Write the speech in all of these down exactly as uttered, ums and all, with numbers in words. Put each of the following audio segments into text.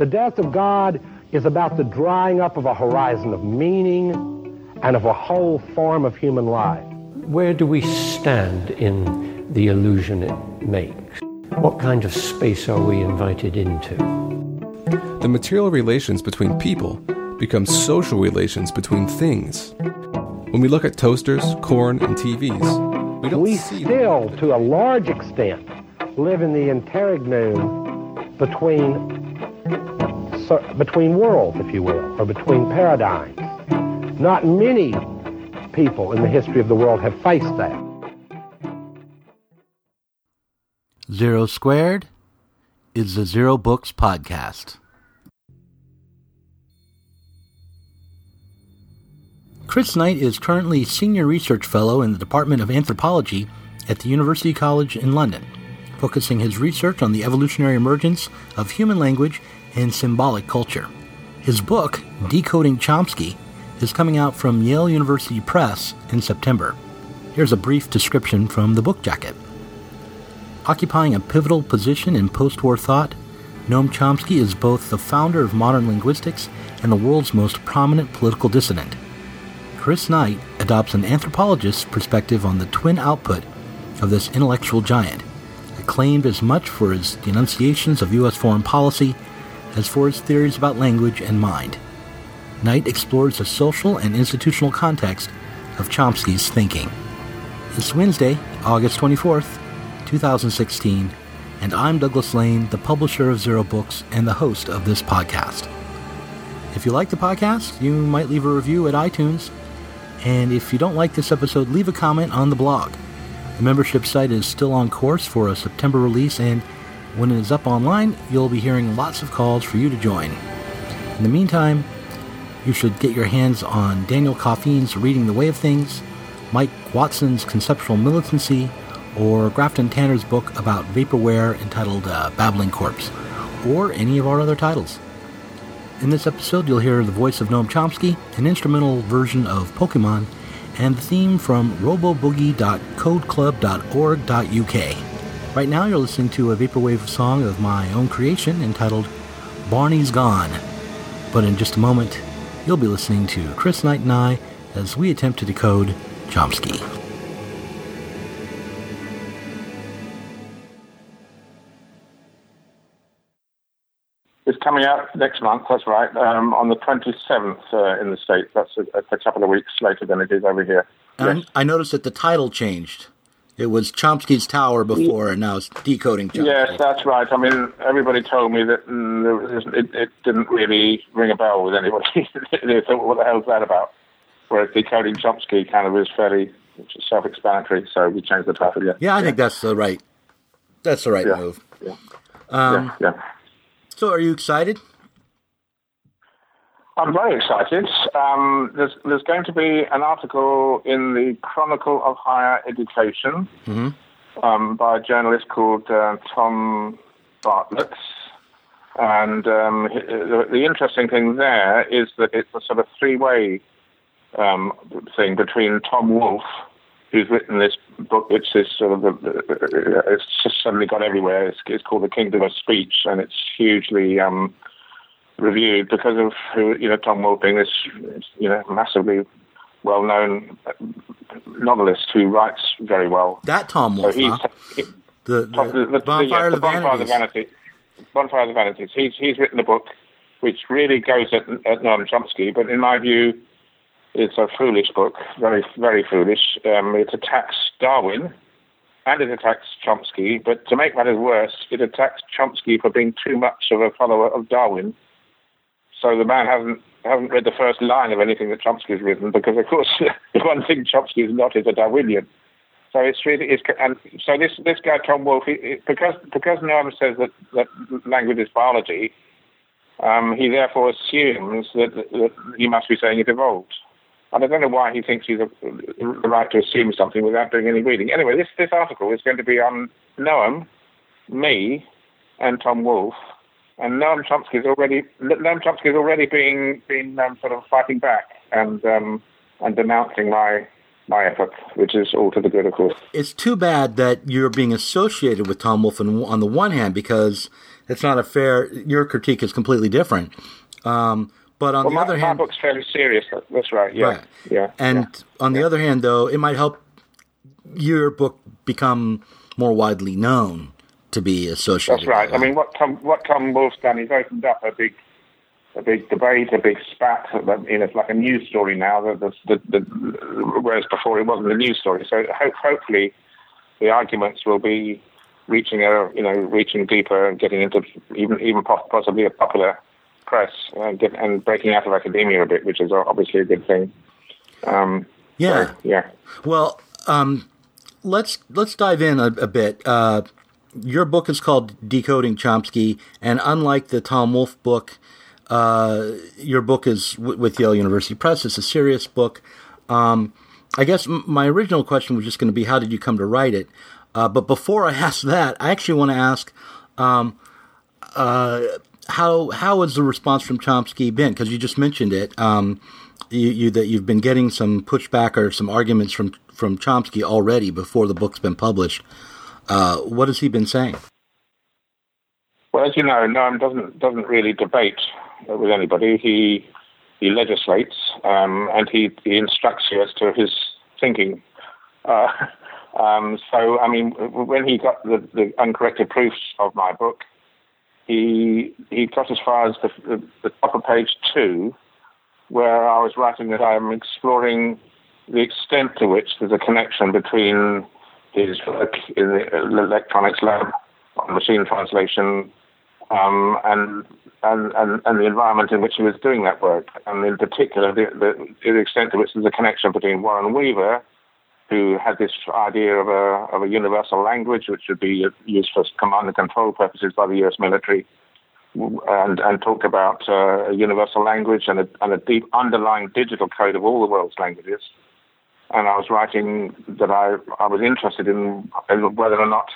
The death of God is about the drying up of a horizon of meaning and of a whole form of human life. Where do we stand in the illusion it makes? What kind of space are we invited into? The material relations between people become social relations between things. When we look at toasters, corn, and T Vs, we don't we see... still, to a large extent, live in the interregnum between, so, between worlds, if you will, or between paradigms. Not many people in the history of the world have faced that. Zero Squared is the Zero Books Podcast. Chris Knight is currently Senior Research Fellow in the Department of Anthropology at the University College in London, focusing his research on the evolutionary emergence of human language and symbolic culture. His book, Decoding Chomsky, is coming out from Yale University Press in September. Here's a brief description from the book jacket. Occupying a pivotal position in post-war thought, Noam Chomsky is both the founder of modern linguistics and the world's most prominent political dissident. Chris Knight adopts an anthropologist's perspective on the twin output of this intellectual giant, acclaimed as much for his denunciations of U S foreign policy as for his theories about language and mind. Knight explores the social and institutional context of Chomsky's thinking. It's Wednesday, August twenty-fourth, twenty sixteen, and I'm Douglas Lane, the publisher of Zero Books and the host of this podcast. If you like the podcast, you might leave a review at iTunes, and if you don't like this episode, leave a comment on the blog. The membership site is still on course for a September release, and when it is up online, you'll be hearing lots of calls for you to join. In the meantime, you should get your hands on Daniel Coffeen's Reading the Way of Things, Mike Watson's Conceptual Militancy, or Grafton Tanner's book about vaporware entitled uh, Babbling Corpse, or any of our other titles. In this episode, you'll hear the voice of Noam Chomsky, an instrumental version of Pokemon, and the theme from roboboogie dot code club dot org dot U K. Right now, you're listening to a vaporwave song of my own creation entitled Barney's Gone. But in just a moment, you'll be listening to Chris Knight and I as we attempt to decode Chomsky. It's coming out next month, that's right, um, on the twenty-seventh uh, in the States. That's a, a couple of weeks later than it is over here. And yes. I noticed that the title changed. It was Chomsky's Tower before, and now it's Decoding Chomsky. Yes, that's right. I mean, everybody told me that mm, it, it didn't really ring a bell with anybody. They thought, what the hell is that about? Whereas Decoding Chomsky kind of is fairly self-explanatory, so we changed the title, yeah. Yeah, I yeah. think that's the right, that's the right yeah. move. Yeah. Um, yeah, yeah. So are you excited? I'm very excited. Um, there's, there's going to be an article in the Chronicle of Higher Education mm-hmm. um, by a journalist called uh, Tom Bartlett. And um, the, the interesting thing there is that it's a sort of three-way um, thing between Tom Wolfe, who's written this book, which is sort of, the, it's just suddenly got everywhere. It's, it's called The Kingdom of Speech, and it's hugely um, reviewed because of who, you know, Tom Wolfe being this, you know, massively well-known novelist who writes very well. That Tom Wolfe, so huh? He, the, the, the, the Bonfire of the, the Bonfire of the Vanities. Bonfire of the Vanities. He's, he's written a book which really goes at, at Noam Chomsky, but in my view, it's a foolish book, very, very foolish. Um, it attacks Darwin and it attacks Chomsky, but to make matters worse, it attacks Chomsky for being too much of a follower of Darwin. So the man hasn't hasn't read the first line of anything that Chomsky's written, because of course the one thing Chomsky is not is a Darwinian. So it's really it's and so this this guy Tom Wolfe, he, he, because because Noam says that, that language is biology, um, he therefore assumes that, that he must be saying it evolved. And I don't know why he thinks he's a, the right to assume something without doing any reading. Anyway, this, this article is going to be on Noam, me, and Tom Wolfe. And Noam Chomsky is already Noam Chomsky is already being being um, sort of fighting back and um, and denouncing my my effort, which is all to the good, of course. It's too bad that you're being associated with Tom Wolfe on, on the one hand, because it's not a fair, your critique is completely different. Um, but on well, the my, other hand... my book's fairly serious, that's right, yeah. Right. yeah and yeah, on the yeah. other hand, though, it might help your book become more widely known to be associated. That's right. with. I mean, what Tom, what Tom Wolfe's done, he's opened up a big a big debate, a big spat. You know, it's like a news story now, the, the, the, whereas before it wasn't a news story. So hope, hopefully the arguments will be reaching a, you know, reaching deeper and getting into even even possibly a popular press and, get, and breaking out of academia a bit, which is obviously a good thing. Um, yeah. So, yeah. Well, um, let's let's dive in a, a bit. Uh, your book is called Decoding Chomsky, and unlike the Tom Wolfe book, uh, your book is w- with Yale University Press. It's a serious book. Um, I guess m- my original question was just going to be, how did you come to write it? Uh, but before I ask that, I actually want to ask, um, uh, how how has the response from Chomsky been? Because you just mentioned it, um, you, you that you've been getting some pushback or some arguments from from Chomsky already before the book's been published. Uh, what has he been saying? Well, as you know, Noam doesn't doesn't really debate with anybody. He he legislates um, and he, he instructs you as to his thinking. Uh, um, so, I mean, when he got the, the uncorrected proofs of my book, he he got as far as the, the, the top of page two, where I was writing that I'm exploring the extent to which there's a connection between his work in the electronics lab on machine translation um, and, and and and the environment in which he was doing that work, and in particular the, the, the extent to which there's a connection between Warren Weaver, who had this idea of a of a universal language which would be used for command and control purposes by the U S military, and and talked about uh, a universal language and a, and a deep underlying digital code of all the world's languages. And I was writing that I, I was interested in whether or not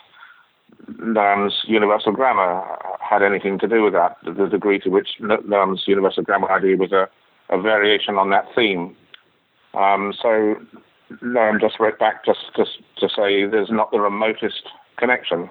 Noam's universal grammar had anything to do with that, the degree to which Noam's universal grammar idea was a, a variation on that theme. Um, so Noam just wrote back just, just to say there's not the remotest connection.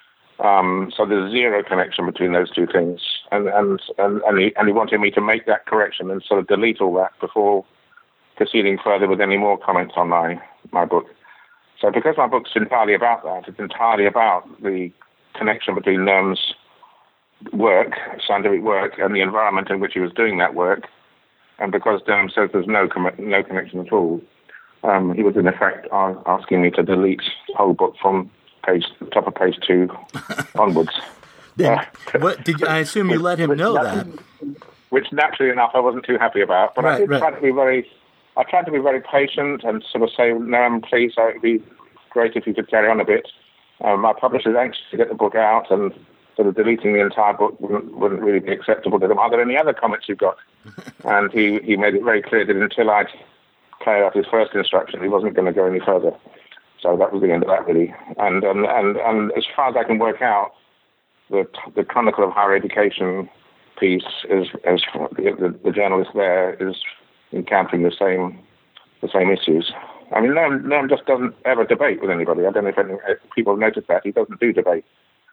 Um, so there's zero connection between those two things. And, and, and, and, he, and he wanted me to make that correction and sort of delete all that before proceeding further with any more comments on my, my book. So because my book's entirely about that, it's entirely about the connection between Noam's work, scientific work, and the environment in which he was doing that work, and because Noam says there's no com- no connection at all, um, he was in effect uh, asking me to delete the whole book from page top of page two onwards. Then, uh, what did you, I assume you let him know that? Which naturally enough I wasn't too happy about, but right, I did right. try to be very I tried to be very patient and sort of say, Noam, please, it would be great if you could carry on a bit. Um, my publisher is anxious to get the book out, and sort of deleting the entire book wouldn't, wouldn't really be acceptable to them. Are there any other comments you've got? And he, he made it very clear that until I'd carried out his first instruction, he wasn't going to go any further. So that was the end of that, really. And um, and, and as far as I can work out, the, the Chronicle of Higher Education piece, is, as the, the, the journalist there is encountering the same the same issues. I mean, Noam, Noam just doesn't ever debate with anybody. I don't know if, any, if people have noticed that. He doesn't do debate.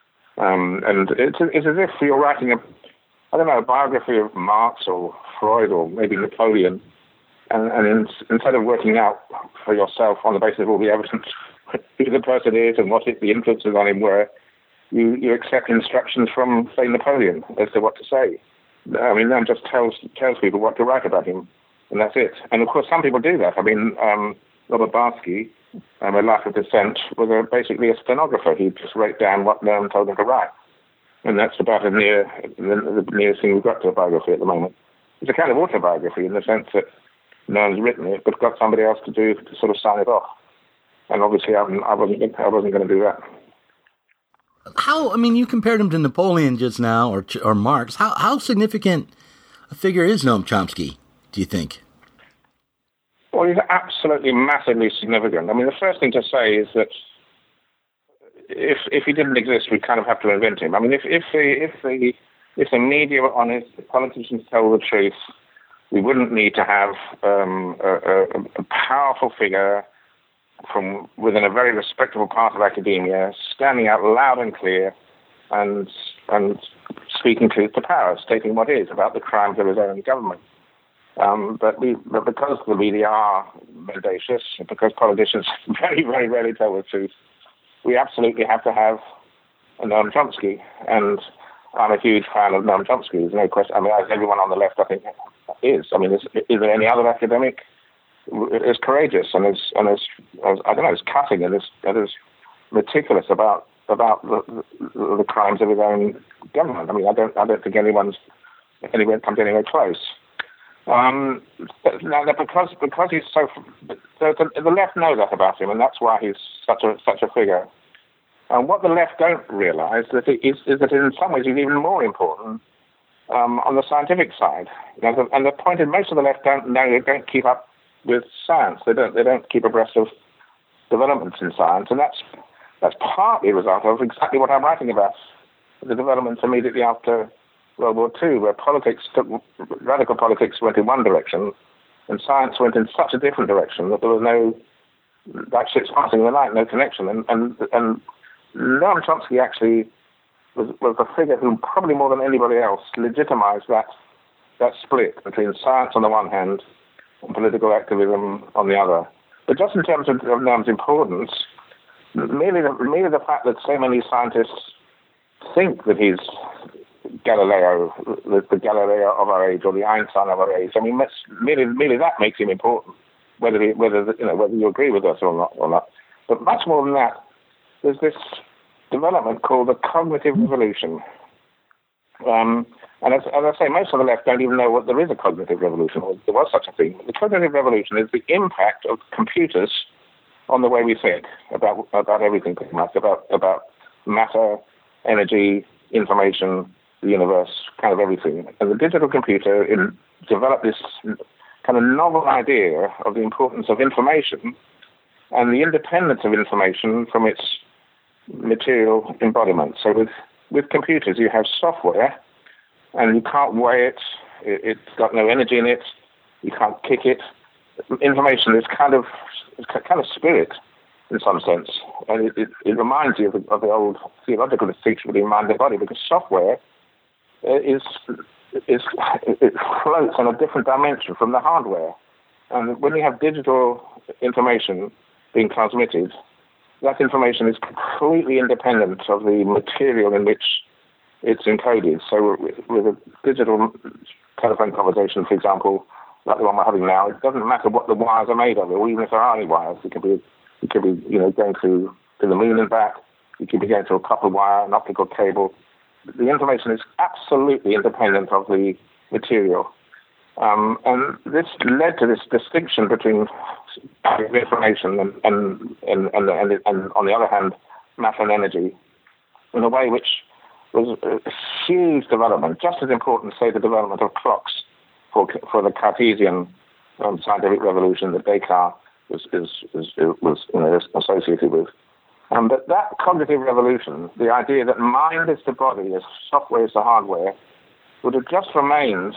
Um, and it's, it's as if you're writing a, I don't know, a biography of Marx or Freud or maybe Napoleon, and, and in, instead of working out for yourself on the basis of all the evidence who the person is and what it, the influences on him were, you, you accept instructions from, say, Napoleon as to what to say. I mean, Noam just tells tells people what to write about him. And that's it. And, of course, some people do that. I mean, um, Robert Barsky, um, A Life of Dissent, was a, basically a stenographer. He just wrote down what Noam told him to write. And that's about a near, the, the nearest thing we've got to a biography at the moment. It's a kind of autobiography in the sense that Noam's written it, but got somebody else to do to sort of sign it off. And obviously I, I wasn't I wasn't going to do that. How, I mean, you compared him to Napoleon just now, or or Marx. How, how significant a figure is Noam Chomsky, do you think? Well, he's absolutely massively significant. I mean, the first thing to say is that if if he didn't exist, we'd kind of have to invent him. I mean, if if the if the if the media were honest, the politicians tell the truth, we wouldn't need to have um, a, a, a powerful figure from within a very respectable part of academia, standing out loud and clear and and speaking truth to power, stating what is about the crimes of his own government. Um, but, we, but because the media are mendacious, because politicians very, very rarely tell the truth, we absolutely have to have a Noam Chomsky. And I'm a huge fan of Noam Chomsky. There's no question. I mean, as everyone on the left, I think, is. I mean, is, is there any other academic as courageous and as, and as, as I don't know, as cutting and as, and as meticulous about about the, the, the crimes of his own government? I mean, I don't, I don't think anyone's anyone comes anywhere close. Um, but now, because because he's so, the, the, the left know that about him, and that's why he's such a such a figure. And what the left don't realise that it is, is that in some ways he's even more important um, on the scientific side. You know, the, and the point is, most of the left don't know, they don't keep up with science. They don't they don't keep abreast of developments in science, and that's that's partly a result of exactly what I'm writing about, the developments immediately after World War Two, where politics took, radical politics went in one direction, and science went in such a different direction that there was no, like ships passing in the night, no connection. And and and Noam Chomsky actually was was a figure who probably more than anybody else legitimized that that split between science on the one hand and political activism on the other. But just in terms of, of Noam's importance, merely the, merely the fact that so many scientists think that he's Galileo, the, the Galileo of our age, or the Einstein of our age. I mean, merely, merely that makes him important, whether he, whether you know whether you agree with us or not, or not. But much more than that, there's this development called the cognitive revolution. Um, and as, as I say, most of the left don't even know what there is a cognitive revolution, or there was such a thing. The cognitive revolution is the impact of computers on the way we think about about everything, pretty much, about about matter, energy, information, the universe, kind of everything. And the digital computer in, developed this kind of novel idea of the importance of information and the independence of information from its material embodiment. So with, with computers, you have software, and you can't weigh it. it. It's got no energy in it. You can't kick it. Information is kind of it's kind of spirit, in some sense. And it, it, it reminds you of the, of the old theological distinction between mind and body, because software is is it floats on a different dimension from the hardware. And when you have digital information being transmitted, that information is completely independent of the material in which it's encoded. So with a digital telephone conversation, for example, like the one we're having now, it doesn't matter what the wires are made of, or even if there are any wires. It could be, it could be, you know, going to, to the moon and back. It could be going to a copper wire, an optical cable. The information is absolutely independent of the material. Um, and this led to this distinction between information and, and, and, and, and, and, on the other hand, matter and energy, in a way which was a huge development, just as important, say, the development of clocks for for the Cartesian um, scientific revolution that Descartes was, is, is, was you know, associated with. Um, but that cognitive revolution, the idea that mind is the body, as software is the hardware, would have just remained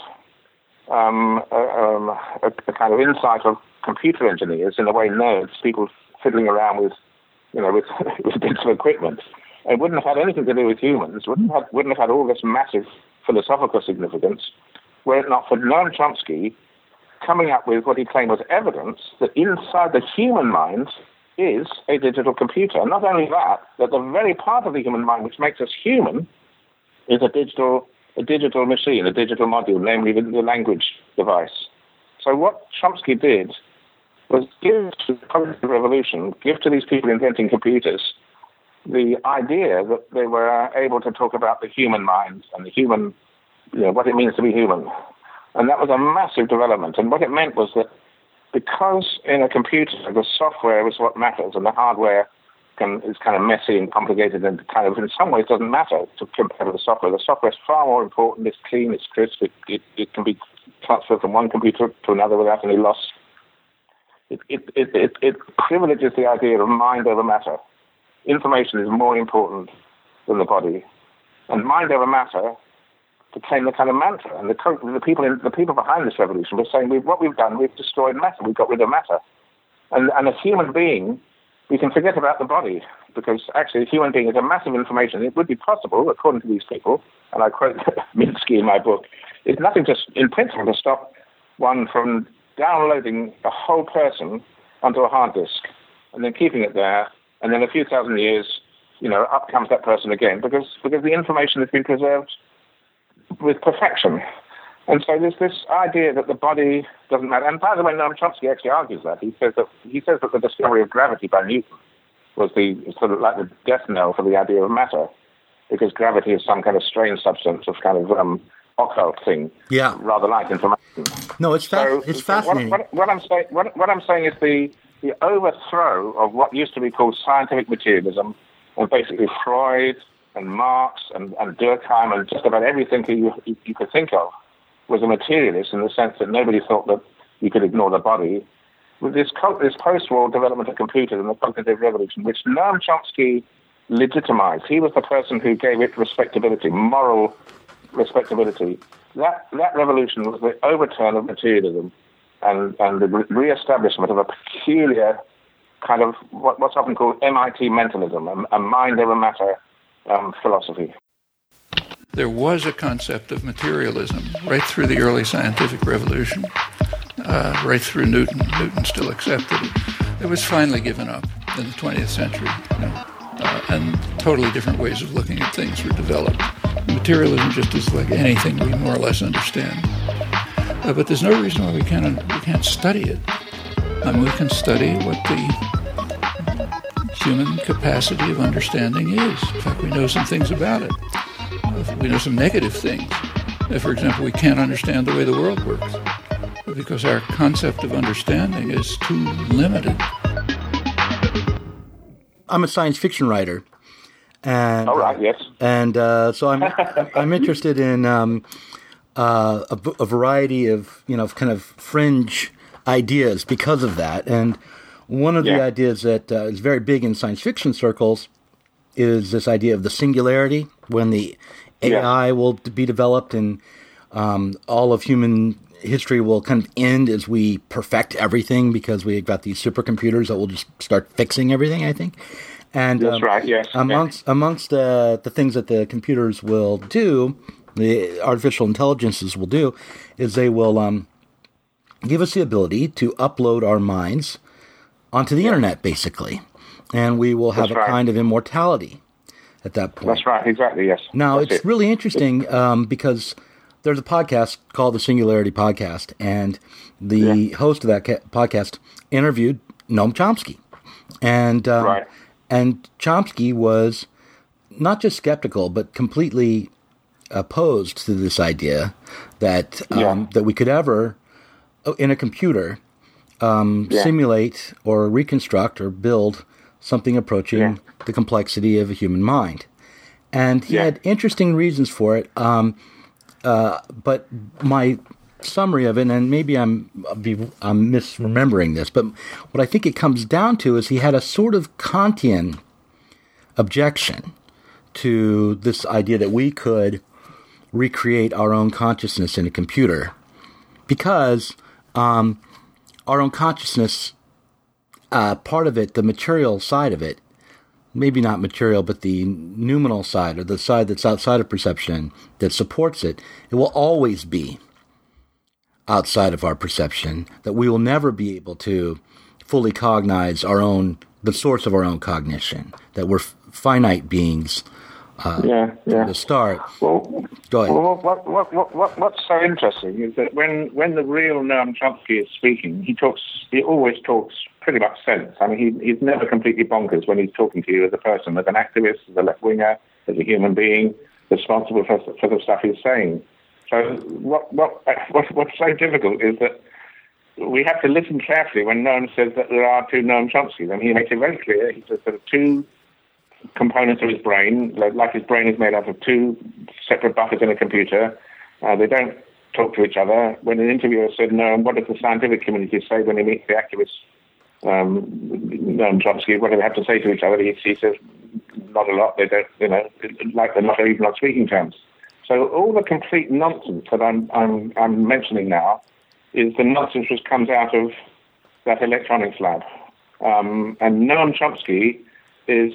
um, a, um, a, a kind of insight of computer engineers, in a way nerds, people fiddling around with, you know, with, with bits of equipment. It wouldn't have had anything to do with humans, wouldn't have, wouldn't have had all this massive philosophical significance, were it not for Noam Chomsky coming up with what he claimed was evidence that inside the human mind is a digital computer. And not only that, that the very part of the human mind which makes us human is a digital a digital machine, a digital module, namely the, the language device. So what Chomsky did was give to the cognitive revolution, give to these people inventing computers, the idea that they were able to talk about the human mind and the human, you know, what it means to be human. And that was a massive development. And what it meant was that because in a computer, the software is what matters and the hardware can, is kind of messy and complicated and kind of in some ways doesn't matter to compare with the software. The software is far more important. It's clean, it's crisp, it, it, it can be transferred from one computer to another without any loss. It, it, it, it, it privileges the idea of mind over matter. Information is more important than the body. And mind over matter became the kind of mantra. And the, the people in, the people behind this revolution were saying, we've, what we've done, we've destroyed matter. We've got rid of matter. And, and a human being we can forget about the body, because actually a human being is a massive information. It would be possible, according to these people, and I quote Minsky in my book, it's nothing to, in principle, to stop one from downloading the whole person onto a hard disk and then keeping it there, and then a few thousand years, you know, up comes that person again, because because the information has been preserved with perfection. And so there's this idea that the body doesn't matter. And by the way, Noam Chomsky actually argues that. He says that he says that the discovery of gravity by Newton was the sort of like the death knell for the idea of matter, because gravity is some kind of strange substance of kind of um, occult thing, yeah, rather like information. No, it's fa- so, it's fascinating. What, what, what I'm saying, what, what I'm saying is the the overthrow of what used to be called scientific materialism, and basically Freud and Marx and, and Durkheim and just about everything you, you, you could think of was a materialist, in the sense that nobody thought that you could ignore the body. With this, this post-war development of computers and the cognitive revolution, which Noam Chomsky legitimized, he was the person who gave it respectability, moral respectability. That that revolution was the overturn of materialism and, and the re-establishment of a peculiar kind of what, what's often called M I T mentalism, a, a mind over matter um, philosophy. There was a concept of materialism right through the early scientific revolution, uh, right through Newton. Newton still accepted it. It was finally given up in the twentieth century, you know, uh, and totally different ways of looking at things were developed. Materialism just is like anything we more or less understand. Uh, but there's no reason why we can't we can't study it. I mean, we can study what the human capacity of understanding is. In fact, we know some things about it. We know some negative things. For example, we can't understand the way the world works because our concept of understanding is too limited. I'm a science fiction writer, and all right, yes, and uh, so I'm I'm interested in um, uh, a, a variety of you know kind of fringe ideas because of that. And one of yeah. the ideas that uh, is very big in science fiction circles is this idea of the singularity, when the A I yeah. will be developed and um, all of human history will kind of end as we perfect everything, because we've got these supercomputers that will just start fixing everything, I think. And That's um, right, yes. Amongst, yeah. amongst uh, the things that the computers will do, the artificial intelligences will do, is they will um, give us the ability to upload our minds onto the yeah. internet, basically. And we will have That's a right. kind of immortality at that point. That's right, exactly, yes. Now, That's it's it. really interesting um, because there's a podcast called the Singularity Podcast, and the yeah. host of that ca- podcast interviewed Noam Chomsky. And, um, right. and Chomsky was not just skeptical, but completely opposed to this idea that um, yeah. that we could ever, in a computer, um, yeah. simulate or reconstruct or build something approaching yeah. the complexity of a human mind. And he yeah. had interesting reasons for it, um, uh, but my summary of it, and maybe I'm, I'm misremembering this, but what I think it comes down to is he had a sort of Kantian objection to this idea that we could recreate our own consciousness in a computer, because um, our own consciousness, uh, part of it, the material side of it, maybe not material, but the noumenal side, or the side that's outside of perception that supports it, it will always be outside of our perception, that we will never be able to fully cognize our own, the source of our own cognition, that we're f- finite beings uh, yeah, yeah. from the start. Well, Go ahead. Well, what, what, what, what, what's so interesting is that when, when the real Noam Chomsky is speaking, he talks. He always talks pretty much sense. I mean, he, he's never completely bonkers when he's talking to you as a person, as an activist, as a left-winger, as a human being responsible for, for the stuff he's saying. So what, what, what, what's so difficult is that we have to listen carefully when Noam says that there are two Noam Chomskys. I mean, he makes it very clear. He says there are two components of his brain, like his brain is made up of two separate buckets in a computer. Uh, they don't talk to each other. When an interviewer said, no, what does the scientific community say when they meet the activists, um, Noam Chomsky, what do they have to say to each other? He, he says, not a lot. They don't, you know, like they're not even on speaking terms. So all the complete nonsense that I'm, I'm, I'm mentioning now is the nonsense which comes out of that electronics lab. Um, and Noam Chomsky is,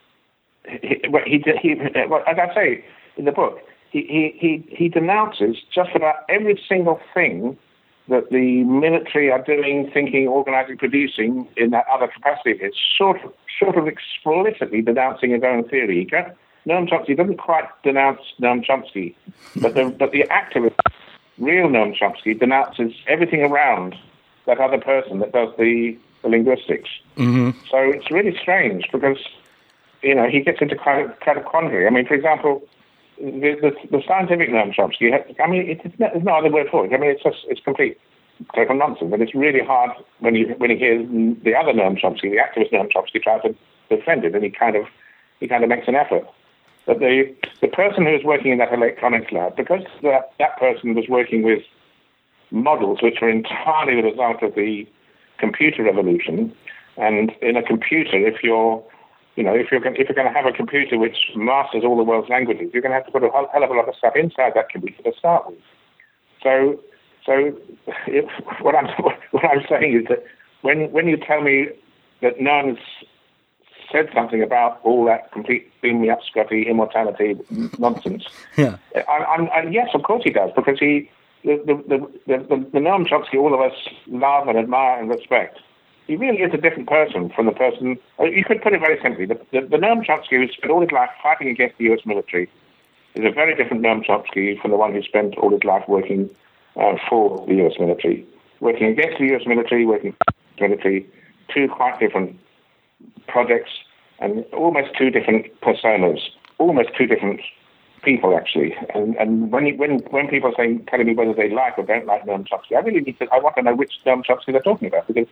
he, he, he, well, as I say in the book, he, he, he, he denounces just about every single thing that the military are doing, thinking, organizing, producing in that other capacity. It's sort of, sort of explicitly denouncing his own theory. He can't, Noam Chomsky doesn't quite denounce Noam Chomsky, but the, but the activist, real Noam Chomsky, denounces everything around that other person that does the, the linguistics. Mm-hmm. So it's really strange because, you know, he gets into kind of, kind of quandary. I mean, for example, the, the, the scientific Noam Chomsky, I mean, it, it's, no, there's no other word for it. I mean, it's just, it's complete total nonsense. And it's really hard when you when you hear the other Noam Chomsky, the activist Noam Chomsky, try to defend it, and he kind of he kind of makes an effort. But the the person who was working in that electronics lab, because that, that person was working with models which were entirely the result of the computer revolution, and in a computer, if you're you know, if you're going, if you're going to have a computer which masters all the world's languages, you're going to have to put a hell of a lot of stuff inside that computer to start with. So, so if, what I'm what I'm saying is that when when you tell me that no one's said something about all that complete beam me up, Scotty, immortality nonsense, yeah, I, I'm, I, yes, of course he does, because he the the the, the, the, the Noam Chomsky all of us love and admire and respect. He really is a different person from the person. You could put it very simply: the, the, the Noam Chomsky who spent all his life fighting against the U S military is a very different Noam Chomsky from the one who spent all his life working uh, for the U S military, working against the U S military, working for the military. Two quite different projects and almost two different personas, almost two different people actually. And and when you, when when people are saying, telling me whether they like or don't like Noam Chomsky, I really need to. I want to know which Noam Chomsky they're talking about, because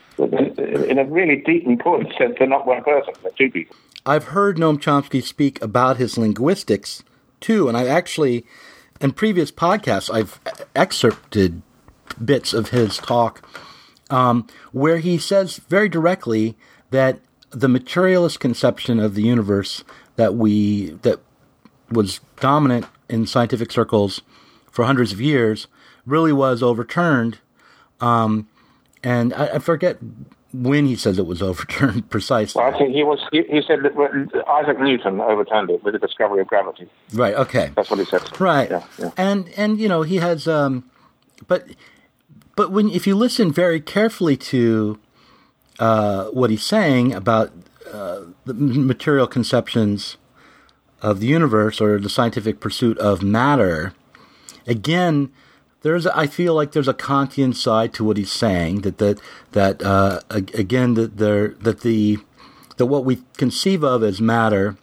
in a really deep, important sense, they're not one person, they're two people. I've heard Noam Chomsky speak about his linguistics, too, and I actually, in previous podcasts, I've excerpted bits of his talk um, where he says very directly that the materialist conception of the universe that we that was dominant in scientific circles for hundreds of years really was overturned. Um, And I, I forget when he says it was overturned precisely. Well, I think he was. He, he said that Isaac Newton overturned it with the discovery of gravity. Right. Okay. That's what he said. Right. Yeah, yeah. And and you know he has, um, but but when if you listen very carefully to uh, what he's saying about uh, the material conceptions of the universe or the scientific pursuit of matter, again. There's, I feel like there's a Kantian side to what he's saying. That that that uh, again that there that the that what we conceive of as matter,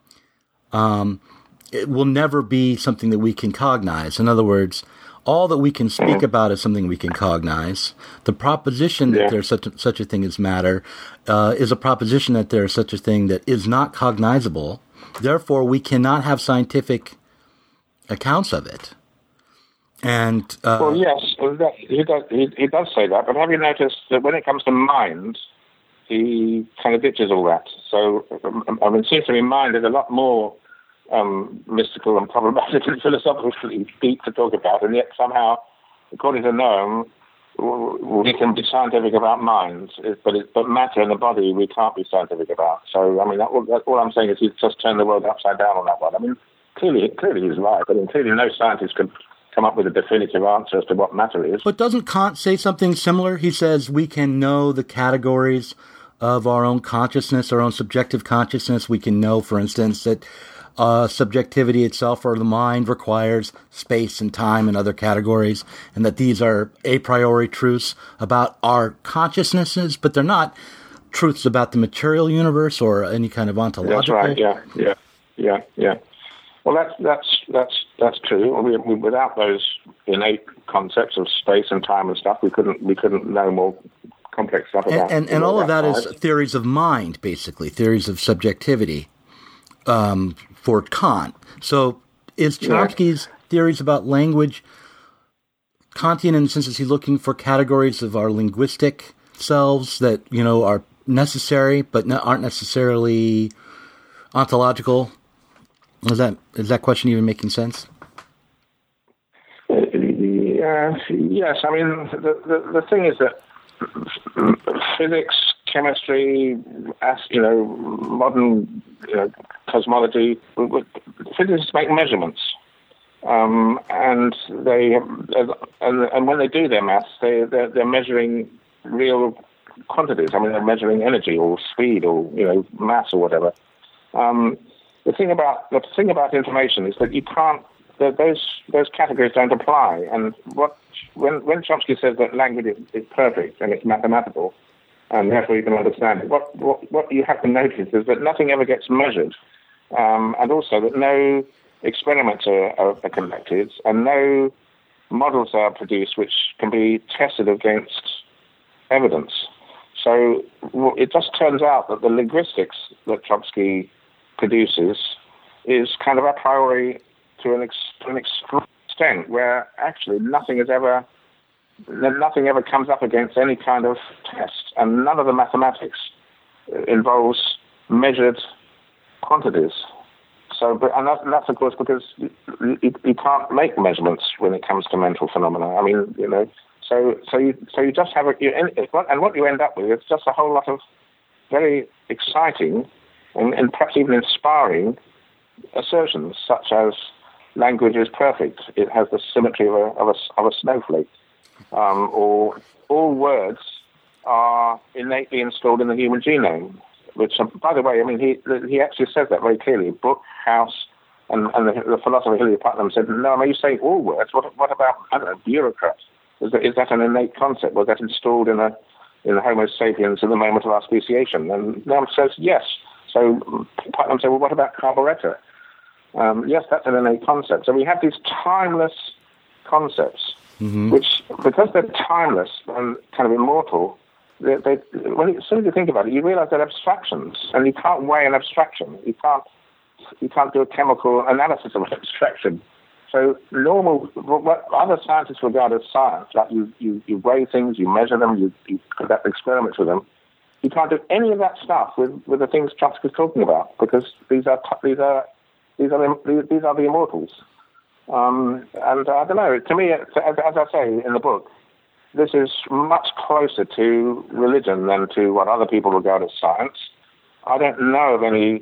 um, it will never be something that we can cognize. In other words, all that we can speak about is something we can cognize. The proposition that yeah. there's such a, such a thing as matter uh, is a proposition that there is such a thing that is not cognizable. Therefore, we cannot have scientific accounts of it. And uh, well, yes, that, he does. He, he does say that. But have you noticed that when it comes to mind, he kind of ditches all that? So, I mean, it seems to me mind is a lot more um, mystical and problematic and philosophically deep to talk about, and yet somehow, according to Noam, we can be scientific about mind, but it, but matter in the body we can't be scientific about. So, I mean, that, that, all I'm saying is he's just turned the world upside down on that one. I mean, clearly, clearly he's right. I mean, clearly no scientist can come up with a definitive answer as to what matter is. But doesn't Kant say something similar? He says we can know the categories of our own consciousness, our own subjective consciousness. We can know, for instance, that uh, subjectivity itself or the mind requires space and time and other categories, and that these are a priori truths about our consciousnesses, but they're not truths about the material universe or any kind of ontological. That's right, yeah, yeah, yeah, yeah. Well, that's that's that's that's true. We, we, without those innate concepts of space and time and stuff, we couldn't we couldn't know more complex stuff about. And and, and all of that is theories of mind, basically theories of subjectivity um, for Kant. So, is Chomsky's yeah. theories about language Kantian in the sense is he looking for categories of our linguistic selves that you know are necessary but not, aren't necessarily ontological? Is that is that question even making sense? Uh, yes, I mean the, the the thing is that physics chemistry, as, you know, modern you know, cosmology. Physicists make measurements, um, and they and, and when they do their maths, they they're, they're measuring real quantities. I mean, they're measuring energy or speed or you know mass or whatever. Um, the thing about the thing about information is that you can't. That those those categories don't apply. And what when when Chomsky says that language is, is perfect and it's mathematical, and therefore you can understand it, what what what you have to notice is that nothing ever gets measured, um, and also that no experiments are, are, are conducted and no models are produced which can be tested against evidence. So it just turns out that the linguistics that Chomsky produces is kind of a priori to an, ex- to an extreme extent, where actually nothing is ever, nothing ever comes up against any kind of test, and none of the mathematics involves measured quantities. So, but and, that, and that's of course because you, you, you can't make measurements when it comes to mental phenomena. I mean, you know, so so you so you just have a, you, and what you end up with is just a whole lot of very exciting and, and perhaps even inspiring assertions, such as language is perfect. It has the symmetry of a of a, of a snowflake, um, or all words are innately installed in the human genome. Which, by the way, I mean he he actually says that very clearly. Brooke, House, and and the, the philosopher Hilary Putnam said, "No, are you saying all words? What what about I don't know, bureaucrats? Is that is that an innate concept? Was that installed in a in the Homo sapiens in the moment of our speciation?" And Noam says yes. So Putnam said, "Well, what about carburetor?" Um, yes, that's an innate concept. So we have these timeless concepts, mm-hmm. which, because they're timeless and kind of immortal, they, they, when you, as soon as you think about it, you realize they're abstractions, and you can't weigh an abstraction. You can't, you can't do a chemical analysis of an abstraction. So normal, what other scientists regard as science, like you, you, you weigh things, you measure them, you, you conduct experiments with them, you can't do any of that stuff with, with the things Chomsky is talking about, because these are these are These are the, these are the immortals, um, and uh, I don't know. To me, as, as I say in the book, this is much closer to religion than to what other people regard as science. I don't know of any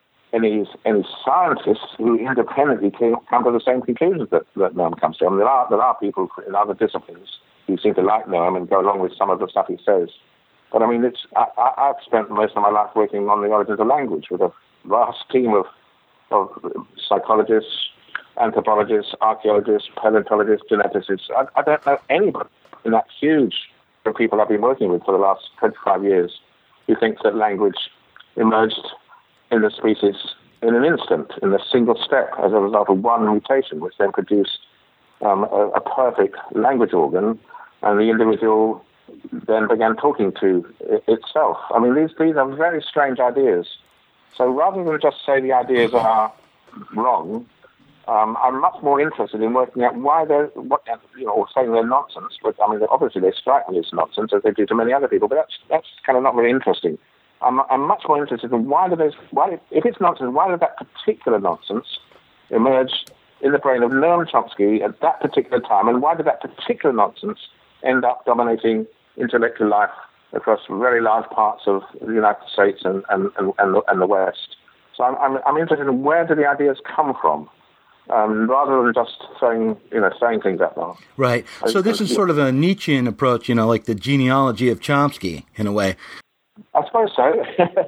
any any scientists who independently come to the same conclusions that, that Noam comes to. I mean, there are there are people in other disciplines who seem to like Noam and go along with some of the stuff he says. But I mean, it's I, I've spent most of my life working on the origins of language with a vast team of of psychologists, anthropologists, archaeologists, paleontologists, geneticists. I, I don't know anybody in that huge group of people I've been working with for the last twenty-five years who thinks that language emerged in the species in an instant, in a single step, as a result of one mutation, which then produced um, a, a perfect language organ, and the individual then began talking to it, itself. I mean, these these are very strange ideas. So rather than just say the ideas are wrong, um, I'm much more interested in working out why they're, what, you know, or saying they're nonsense. But I mean, obviously they strike me as nonsense, as they do to many other people. But that's that's kind of not very interesting. I'm I'm much more interested in why do those why if it's nonsense, why did that particular nonsense emerge in the brain of Noam Chomsky at that particular time, and why did that particular nonsense end up dominating intellectual life across very large parts of the United States and, and, and, and, the, and the West. So I'm, I'm, I'm interested in where do the ideas come from, um, rather than just saying, you know, saying things out loud. Right. So this is sort of a Nietzschean approach, you know, like the genealogy of Chomsky, in a way. I suppose so.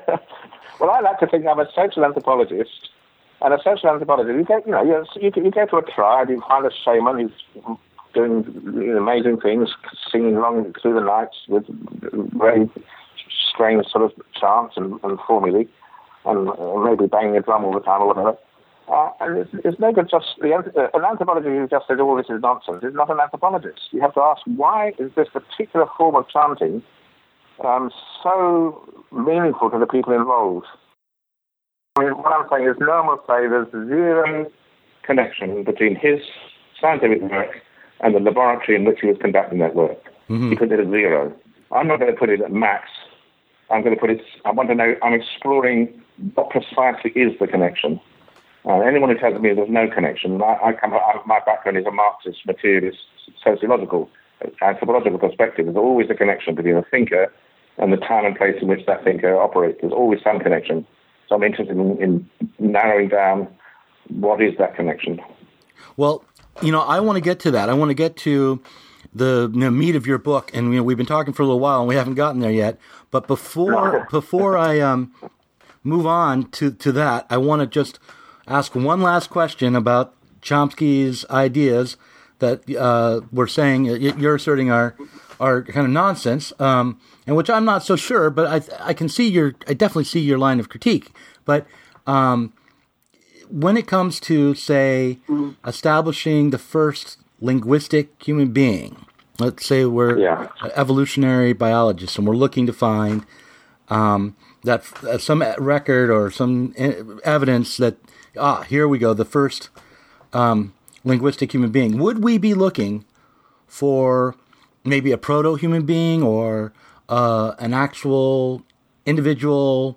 Well, I like to think I'm a social anthropologist, and a social anthropologist, you go, you know, you, you, you go to a tribe, you find a shaman who's doing amazing things, singing along through the nights with very strange sort of chants and, and formulae, and uh, maybe banging a drum all the time or whatever. Uh, and it's, it's no good just, the, uh, an anthropologist who just says all this is nonsense is not an anthropologist. You have to ask, why is this particular form of chanting um, so meaningful to the people involved? I mean, what I'm saying is Noam will say there's zero connection between his scientific work and the laboratory in which he was conducting that work. Mm-hmm. He put it at zero. I'm not going to put it at max. I'm going to put it, I want to know, I'm exploring what precisely is the connection. Uh, anyone who tells me there's no connection, I, I come, I, my background is a Marxist, materialist, sociological, anthropological perspective. There's always a connection between a thinker and the time and place in which that thinker operates. There's always some connection. So I'm interested in, in narrowing down what is that connection. Well, you know, I want to get to that. I want to get to the you know, meat of your book, and you know, we've been talking for a little while, and we haven't gotten there yet. But before before I um, move on to, to that, I want to just ask one last question about Chomsky's ideas that uh, we're saying you're asserting are are kind of nonsense, um, and which I'm not so sure, but I I can see your I definitely see your line of critique. But um, when it comes to, say, establishing the first linguistic human being, let's say we're yeah. evolutionary biologists and we're looking to find um, that uh, some record or some evidence that, ah, here we go, the first um, linguistic human being. Would we be looking for maybe a proto-human being or uh, an actual individual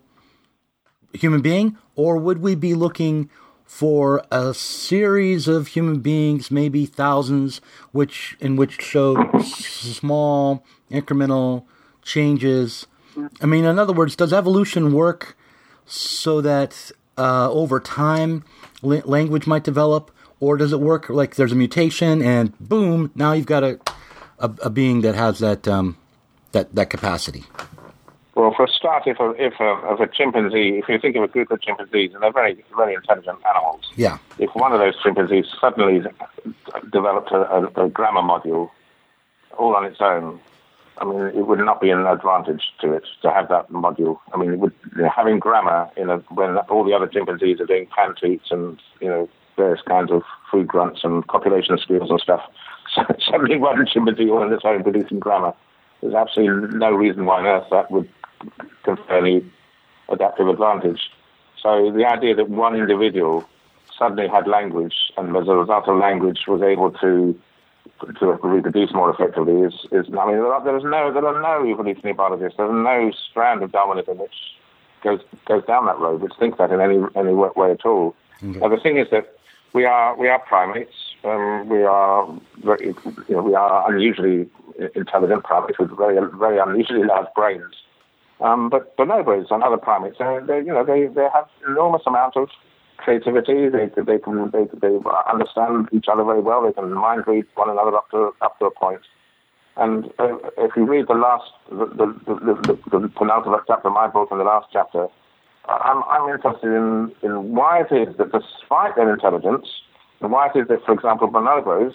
human being, or would we be looking for a series of human beings, maybe thousands, which in which show small incremental changes? I mean, in other words, does evolution work so that uh, over time la- language might develop, or does it work like there's a mutation and boom, now you've got a a, a being that has that um, that that capacity? Well, for a start, if a, if a, if a chimpanzee, if you think of a group of chimpanzees, and they're very, very intelligent animals, yeah. If one of those chimpanzees suddenly developed a, a, a grammar module all on its own, I mean, it would not be an advantage to it to have that module. I mean, it would, you know, having grammar in a, when all the other chimpanzees are doing pant eats and, you know, various kinds of food grunts and copulation skills and stuff, suddenly one chimpanzee all on its own producing grammar. There's absolutely no reason why on earth that would confer any adaptive advantage. So the idea that one individual suddenly had language and as a result of language was able to to reproduce more effectively is, is I mean, there are, there is no, there are no evolutionary biologists, there's no strand of Darwinism which goes goes down that road, which thinks that in any any way at all. Mm-hmm. Now, the thing is that we are we are primates. Um, we are very, you know, we are unusually intelligent primates with very very unusually large brains. Um, but bonobos and other primates, they, they you know they, they have enormous amount of creativity. They they can they, they understand each other very well. They can mind read one another up to up to a point. And uh, if you read the last the the, the, the, the penultimate chapter of my book and the last chapter, I'm I'm interested in in why it is that despite their intelligence, and why it is that, for example, bonobos,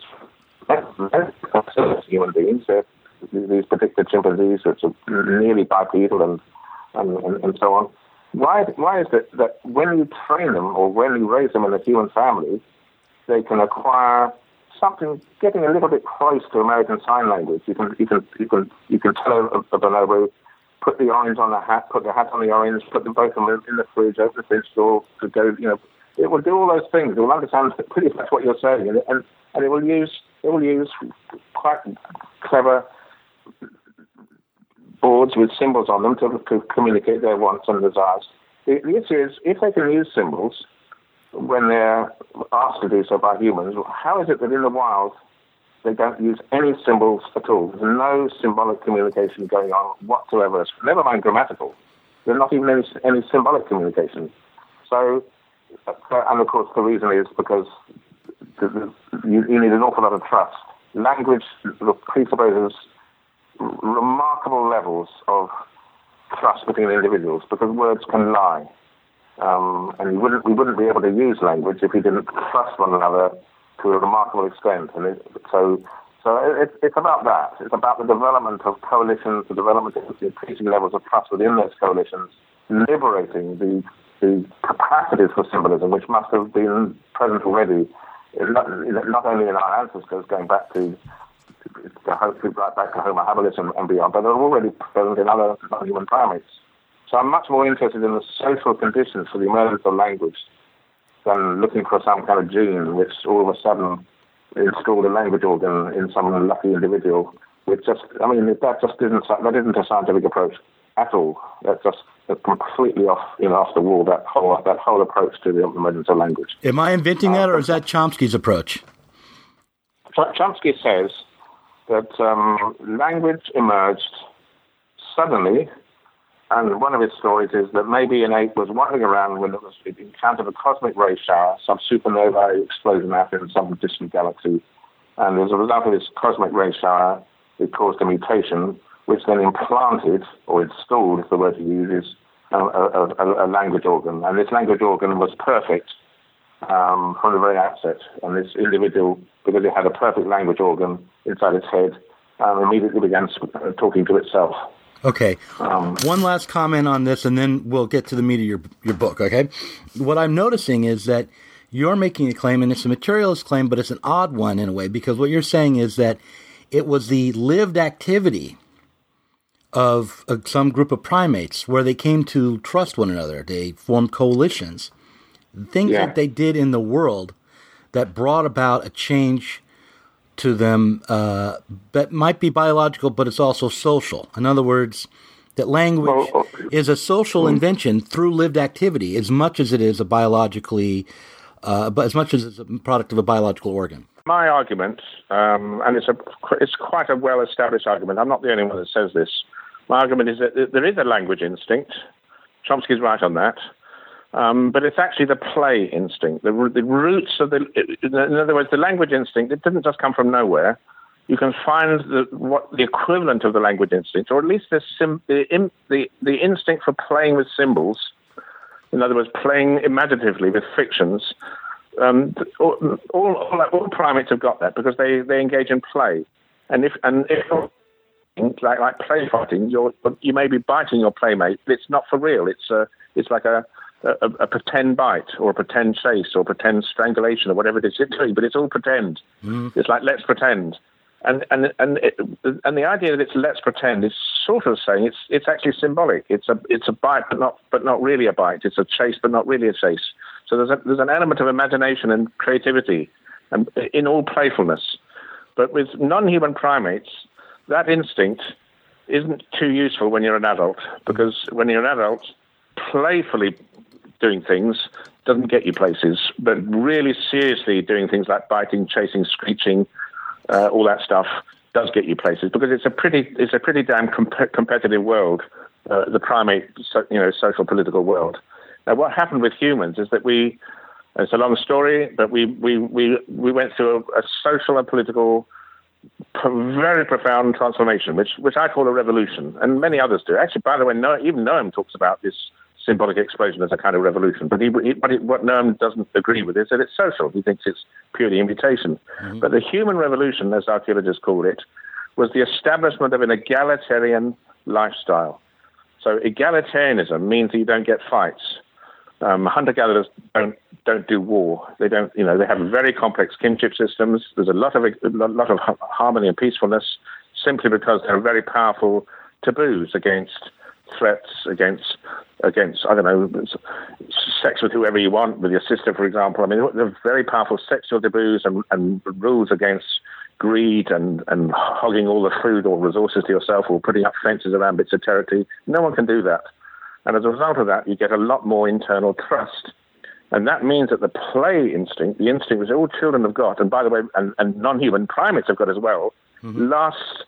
human beings, they're these particular chimpanzees, which are nearly bipedal and, and, and, and so on. Why why is it that when you train them or when you raise them in a human family, they can acquire something getting a little bit close to American Sign Language? You can you can you can you can tell a, a bonobo, put the orange on the hat, put the hat on the orange, put them both in the, in the fridge, open the fridge door to go. You know, it will do all those things. It will understand pretty much what you're saying, and and, and it will use it will use quite clever boards with symbols on them to, to communicate their wants and desires. The, the issue is, if they can use symbols when they're asked to do so by humans, how is it that in the wild they don't use any symbols at all? There's no symbolic communication going on whatsoever, never mind grammatical. There's not even any, any symbolic communication. So, and of course the reason is because the, the, you, you need an awful lot of trust. Language presupposes remarkable levels of trust between individuals because words can lie, um, and you wouldn't, we wouldn't be able to use language if we didn't trust one another to a remarkable extent. And it, so, so it, it's about that. It's about the development of coalitions, the development of increasing levels of trust within those coalitions, liberating the the capacities for symbolism, which must have been present already, not, not only in our ancestors, going back to to hopefully right back to Homo habilis and, and beyond, but they're already present in other non-human primates. So I'm much more interested in the social conditions for the emergence of language than looking for some kind of gene which all of a sudden installed a language organ in some lucky individual. Which just, I mean, that just isn't that isn't a scientific approach at all. That's just that's completely off, you know, off the wall. That whole that whole approach to the emergence of language. Am I inventing that, or is that Chomsky's approach? Chomsky says that um, language emerged suddenly And one of his stories is that maybe an ape was wandering around when it was it encountered a cosmic ray shower, some supernova explosion out in some distant galaxy. And as a result of this cosmic ray shower, it caused a mutation, which then implanted, or installed, is the word to use, is a, a, a, a language organ. And this language organ was perfect um, from the very outset. And this individual, because it had a perfect language organ inside its head, um, immediately began talking to itself. Okay. Um, One last comment on this, and then we'll get to the meat of your your book, okay? What I'm noticing is that you're making a claim, and it's a materialist claim, but it's an odd one in a way, because what you're saying is that it was the lived activity of uh, some group of primates where they came to trust one another. They formed coalitions. Things yeah. that they did in the world that brought about a change to them uh, that might be biological, but it's also social. In other words, that language well, is a social mm-hmm. invention through lived activity as much as it is a biologically, uh, but as much as it's a product of a biological organ. My argument, um, and it's a it's quite a well-established argument. I'm not the only one that says this. My argument is that there is a language instinct. Chomsky's right on that. Um, but it's actually the play instinct, the, the roots of the, in other words, the language instinct, it didn't just come from nowhere. You can find the, what the equivalent of the language instinct, or at least the, sim, the, the, the instinct for playing with symbols, in other words, playing imaginatively with fictions. Um, all, all, all, all primates have got that because they, they engage in play. And if, and if like, like play fighting, you're, you may be biting your playmate, but it's not for real. It's, a, it's like a A, a pretend bite or a pretend chase or pretend strangulation or whatever it is you're doing, but it's all pretend. Mm. It's like, let's pretend. And and and it, and the idea that it's let's pretend is sort of saying it's it's actually symbolic. It's a it's a bite, but not but not really a bite. It's a chase, but not really a chase. So there's a, there's an element of imagination and creativity, and in all playfulness. But with non-human primates, that instinct isn't too useful when you're an adult, because when you're an adult, playfully doing things doesn't get you places, but really seriously doing things like biting, chasing, screeching, uh, all that stuff does get you places, because it's a pretty it's a pretty damn comp- competitive world, uh, the primate, so, you know, social political world. Now, what happened with humans is that we, it's a long story, but we we we, we went through a, a social and political very profound transformation, which which I call a revolution, and many others do. Actually, by the way, no, even Noam talks about this symbolic explosion as a kind of revolution. But, he, he, but he, what Noam doesn't agree with is that it's social. He thinks it's purely imitation. Mm-hmm. But the human revolution, as archaeologists call it, was the establishment of an egalitarian lifestyle. So egalitarianism means that you don't get fights. Um, hunter-gatherers don't don't do war. They don't, you know, they have very complex kinship systems. There's a lot of a lot of harmony and peacefulness, simply because there are very powerful taboos against threats, against against I don't know, sex with whoever you want, with your sister, for example. I mean, there are very powerful sexual taboos and, and rules against greed and, and hogging all the food or resources to yourself, or putting up fences around bits of territory. No one can do that. And as a result of that, you get a lot more internal trust. And that means that the play instinct, the instinct which all children have got, and by the way, and, and non-human primates have got as well, mm-hmm. lasts,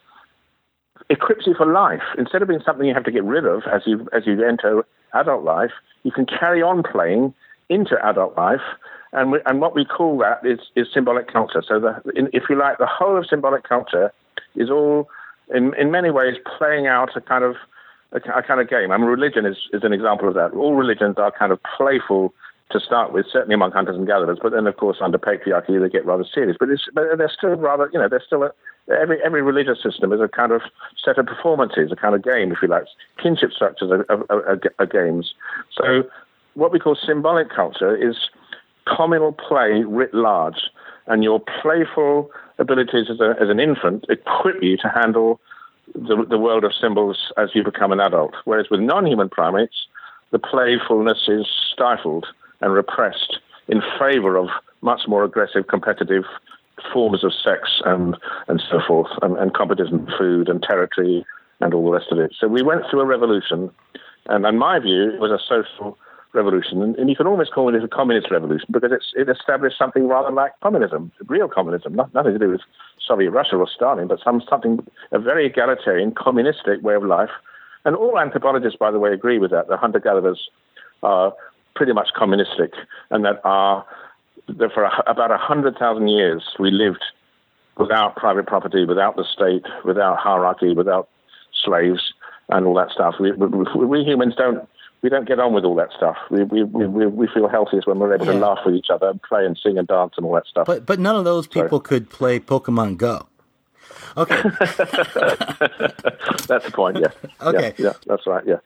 equips you for life. Instead of being something you have to get rid of as you as you enter adult life, you can carry on playing into adult life. And we, and what we call that is, is symbolic culture. So the, in, if you like, the whole of symbolic culture is all, in, in many ways, playing out a kind of a, a kind of game. I mean, religion is, is an example of that. All religions are kind of playful to start with, certainly among hunters and gatherers, but then, of course, under patriarchy, they get rather serious. But, it's, but they're still rather, you know, they're still, a, every every religious system is a kind of set of performances, a kind of game, if you like. Kinship structures are, are, are, are games. So what we call symbolic culture is communal play writ large, and your playful abilities as, a, as an infant equip you to handle the, the world of symbols as you become an adult. Whereas with non-human primates, the playfulness is stifled and repressed in favor of much more aggressive, competitive forms of sex and, and so forth, and, and competition for food and territory and all the rest of it. So we went through a revolution, and in my view, it was a social revolution. And, and you can almost call it a communist revolution, because it's, it established something rather like communism, real communism, not, nothing to do with Soviet Russia or Stalin, but some something, a very egalitarian, communistic way of life, And all anthropologists, by the way, agree with that. The hunter-gatherers are pretty much communistic, and that are that for a, about one hundred thousand years we lived without private property, without the state, without hierarchy, without slaves, and all that stuff. We, we, we humans don't we don't get on with all that stuff. We we we, we feel healthiest when we're able yeah. to laugh with each other, and play and sing and dance and all that stuff. But but none of those people so. could play Pokemon Go. Okay. That's the point, yeah. Okay. Yeah, yeah, that's right, yeah.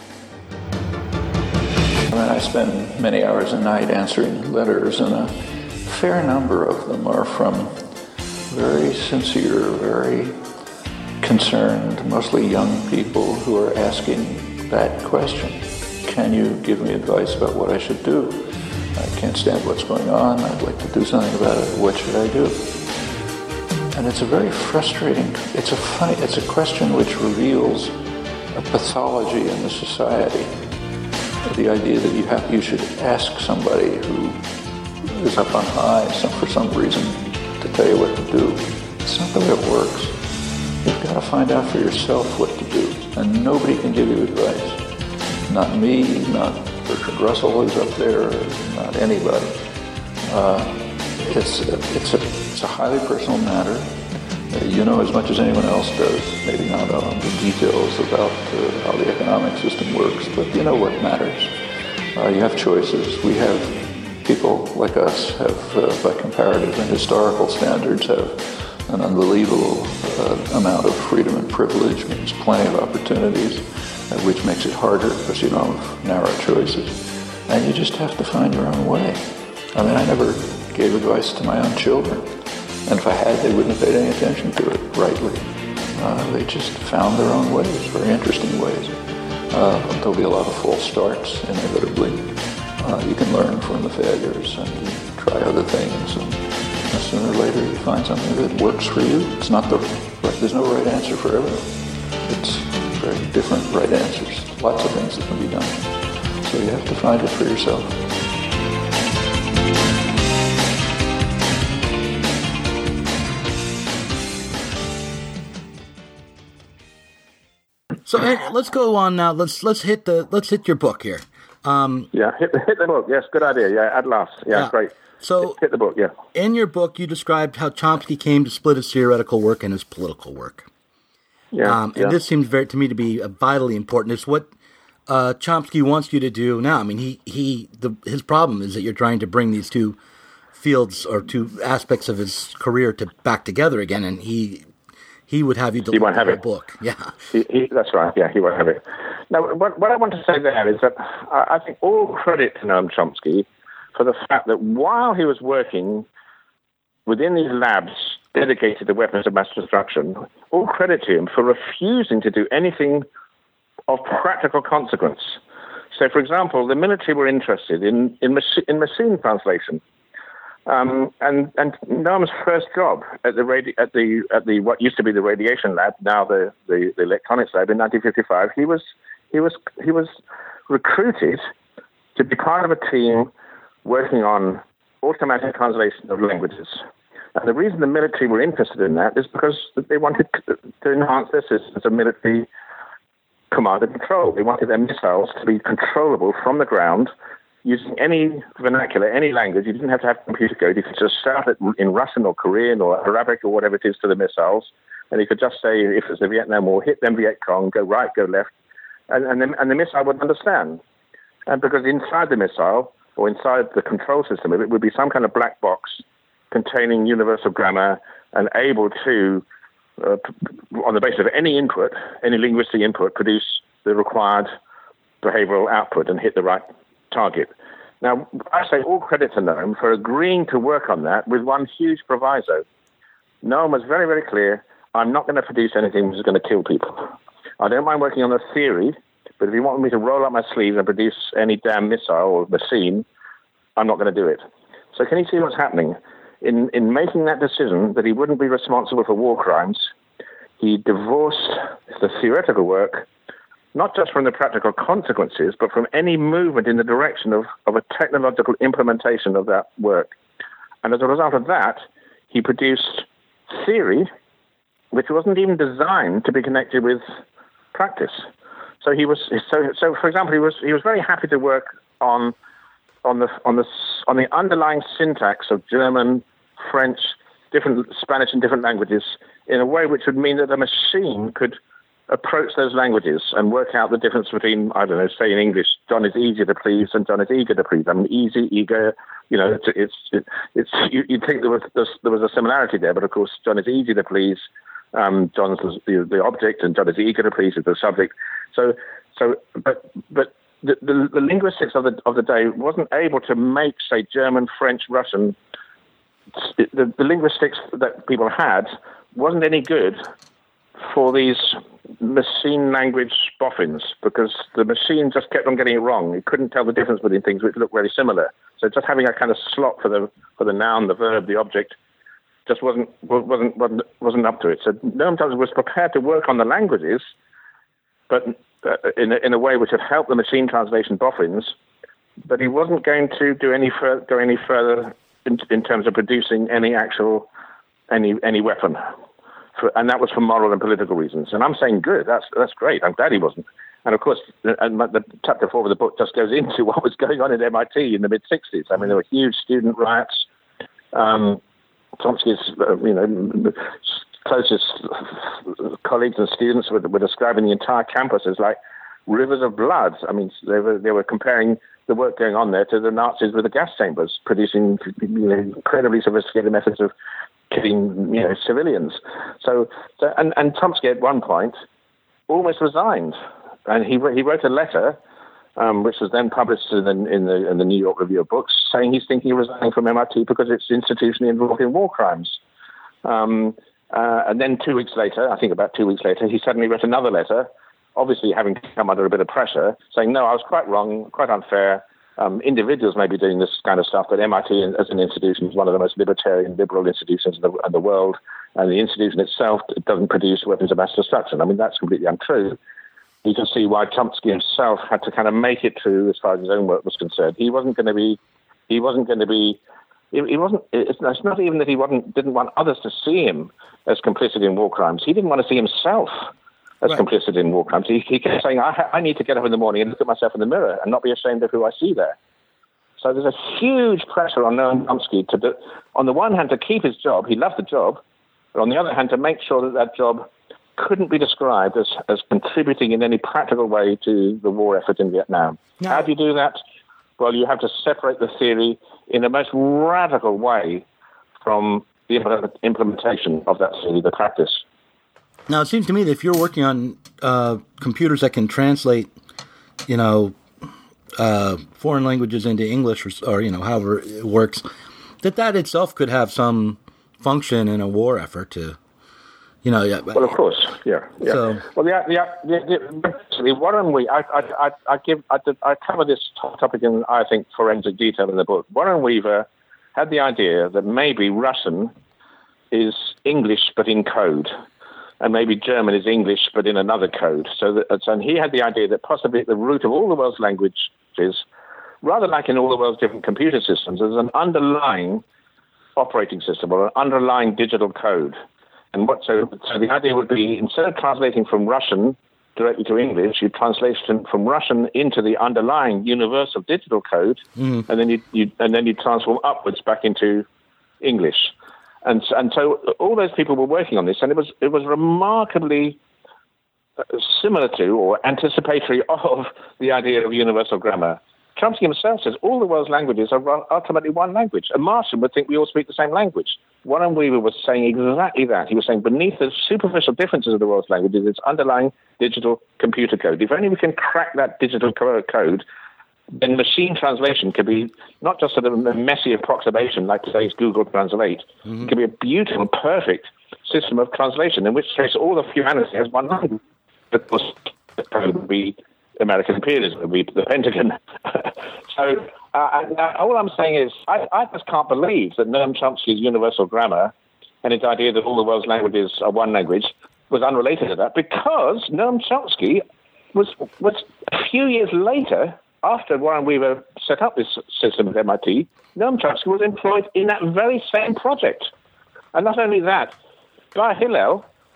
I mean, I spend many hours a night answering letters, and a fair number of them are from very sincere, very concerned, mostly young people who are asking that question. Can you give me advice about what I should do? I can't stand what's going on. I'd like to do something about it. What should I do? And it's a very frustrating, it's a funny, it's a question which reveals a pathology in the society. The idea that you have, you should ask somebody who is up on high some, for some reason to tell you what to do. It's not the way it works. You've got to find out for yourself what to do, and nobody can give you advice. Not me, not Bertrand Russell who's up there, not anybody. Uh, it's, it's, a, it's a highly personal matter. Uh, you know as much as anyone else does, maybe not on the details about uh, how the economic system works, but you know what matters. Uh, you have choices. We have people like us have, uh, by comparative and historical standards, have an unbelievable uh, amount of freedom and privilege, means plenty of opportunities, uh, which makes it harder because you don't have narrow choices. And you just have to find your own way. I mean, I never gave advice to my own children. And if I had, they wouldn't have paid any attention to it rightly. Uh, they just found their own ways, very interesting ways. Uh, there'll be a lot of false starts, inevitably. Uh, you can learn from the failures and try other things. And sooner or later you find something that works for you. It's not the right, there's no right answer for everything. It's very different right answers. Lots of things that can be done. So you have to find it for yourself. So Ed, let's go on now. Let's let's hit the let's hit your book here. Um, yeah, hit the, hit the book. Yes, good idea. Yeah, at last. Yeah, yeah. Great. So hit, hit the book. Yeah. In your book, you described how Chomsky came to split his theoretical work and his political work. Yeah. Um, and yeah. this seems very to me to be vitally important. It's what uh, Chomsky wants you to do now. I mean, he he the, his problem is that you're trying to bring these two fields or two aspects of his career to back together again, and he. He would have you deliver he won't have a it. book. Yeah, he, he, that's right. Yeah, he won't have it. Now, what, what I want to say there is that I, I think all credit to Noam Chomsky for the fact that while he was working within these labs dedicated to weapons of mass destruction, all credit to him for refusing to do anything of practical consequence. So, for example, the military were interested in in, machi- in machine translation. Um, and and Noam's first job at the radi- at the at the what used to be the radiation lab, now the, the, the electronics lab, in nineteen fifty-five, he was he was he was recruited to be part of a team working on automatic translation of languages. And the reason the military were interested in that is because they wanted to, to enhance their systems of military command and control. They wanted their missiles to be controllable from the ground. Using any vernacular, any language, you didn't have to have computer code. You could just shout it in Russian or Korean or Arabic or whatever it is to the missiles, and you could just say, if it's the Vietnam War, hit them Viet Cong, go right, go left, and, and, the, and the missile would understand. And because inside the missile, or inside the control system of it, would be some kind of black box containing universal grammar and able to, uh, on the basis of any input, any linguistic input, produce the required behavioral output and hit the right target. Now, I say all credit to Noam for agreeing to work on that with one huge proviso. Noam was very, very clear, I'm not going to produce anything which is going to kill people. I don't mind working on a theory, but if you want me to roll up my sleeves and produce any damn missile or machine, I'm not going to do it. So can you see what's happening? In, in making that decision that he wouldn't be responsible for war crimes, he divorced the theoretical work not just from the practical consequences, but from any movement in the direction of, of a technological implementation of that work. And as a result of that, he produced theory which wasn't even designed to be connected with practice. so he was so so. For example, he was he was very happy to work on on the on the on the underlying syntax of German, French, different Spanish, and different languages in a way which would mean that a machine could approach those languages and work out the difference between, I don't know, say in English, John is easier to please and John is eager to please. I mean, easy, eager, you know, it's, it's, it, it's you, you'd think there was, there was a similarity there, but of course, John is easy to please, um, John's the, the object, and John is eager to please is the subject. So, so, but, but the, the, the linguistics of the, of the day wasn't able to make, say, German, French, Russian, the, the linguistics that people had wasn't any good for these machine language boffins, because the machine just kept on getting it wrong. It couldn't tell the difference between things which looked very similar. So just having a kind of slot for the for the noun, the verb, the object, just wasn't wasn't wasn't, wasn't up to it. So Noam Chomsky was prepared to work on the languages, but uh, in a, in a way which would help the machine translation boffins. But he wasn't going to do any fur- go any further in, in terms of producing any actual any any weapon. For, and that was for moral and political reasons. And I'm saying, good, that's that's great. I'm glad he wasn't. And of course, and the chapter four of the book just goes into what was going on at M I T in the mid sixties. I mean, there were huge student riots. Um, Chomsky's, uh, you know, closest colleagues and students were, were describing the entire campus as like rivers of blood. I mean, they were they were comparing the work going on there to the Nazis with the gas chambers, producing, you know, incredibly sophisticated methods of killing, you know, civilians. So, so and, and Chomsky at one point almost resigned, and he he wrote a letter, um, which was then published in the, in the in the New York Review of Books, saying he's thinking of resigning from M I T because it's institutionally involved in war crimes. Um, uh, and then two weeks later, I think about two weeks later, he suddenly wrote another letter, obviously having come under a bit of pressure, saying, no, I was quite wrong, quite unfair. Um, individuals may be doing this kind of stuff, but M I T as an institution is one of the most libertarian, liberal institutions in the, in the world, and the institution itself doesn't produce weapons of mass destruction. I mean, that's completely untrue. You can see why Chomsky himself had to kind of make it true as far as his own work was concerned. He wasn't going to be, he wasn't going to be, he, he wasn't, it's, it's not even that he wasn't, didn't want others to see him as complicit in war crimes. He didn't want to see himself as right. complicit in war crimes. He, he kept saying, I, I need to get up in the morning and look at myself in the mirror and not be ashamed of who I see there. So there's a huge pressure on Noam Chomsky to, do, on the one hand, to keep his job. He loved the job. But on the other hand, to make sure that that job couldn't be described as, as contributing in any practical way to the war effort in Vietnam. No. How do you do that? Well, you have to separate the theory in the most radical way from the implementation of that theory, the practice. Now, it seems to me that if you're working on uh, computers that can translate, you know, uh, foreign languages into English, or, or, you know, however it works, that that itself could have some function in a war effort to, you know. Yeah. Well, of course, yeah. yeah. So, well, the the, the, the, the Warren Weaver, I, I, I give, I, I cover this topic in, I think, forensic detail in the book. Warren Weaver had the idea that maybe Russian is English but in code, and maybe German is English but in another code. So, that, and he had the idea that possibly at the root of all the world's languages, rather like in all the world's different computer systems, there's an underlying operating system or an underlying digital code. And what so, so the idea would be, instead of translating from Russian directly to English, you translate from Russian into the underlying universal digital code, mm. and then you, you and then you transform upwards back into English. And and so all those people were working on this, and it was it was remarkably similar to or anticipatory of the idea of universal grammar. Chomsky himself says all the world's languages are ultimately one language. A Martian would think we all speak the same language. Warren Weaver was saying exactly that. He was saying beneath the superficial differences of the world's languages, it's underlying digital computer code. If only we can crack that digital code, then machine translation could be not just a messy approximation like today's Google Translate. Mm-hmm. It could be a beautiful, perfect system of translation, in which case all of humanity has one language. Of course, the code would be American imperialism, would be the Pentagon. so uh, all I'm saying is I, I just can't believe that Noam Chomsky's universal grammar and his idea that all the world's languages are one language was unrelated to that, because Noam Chomsky was, was a few years later, after Warren Weaver set up this system at M I T, Noam Chomsky was employed in that very same project. And not only that, Guy Hillel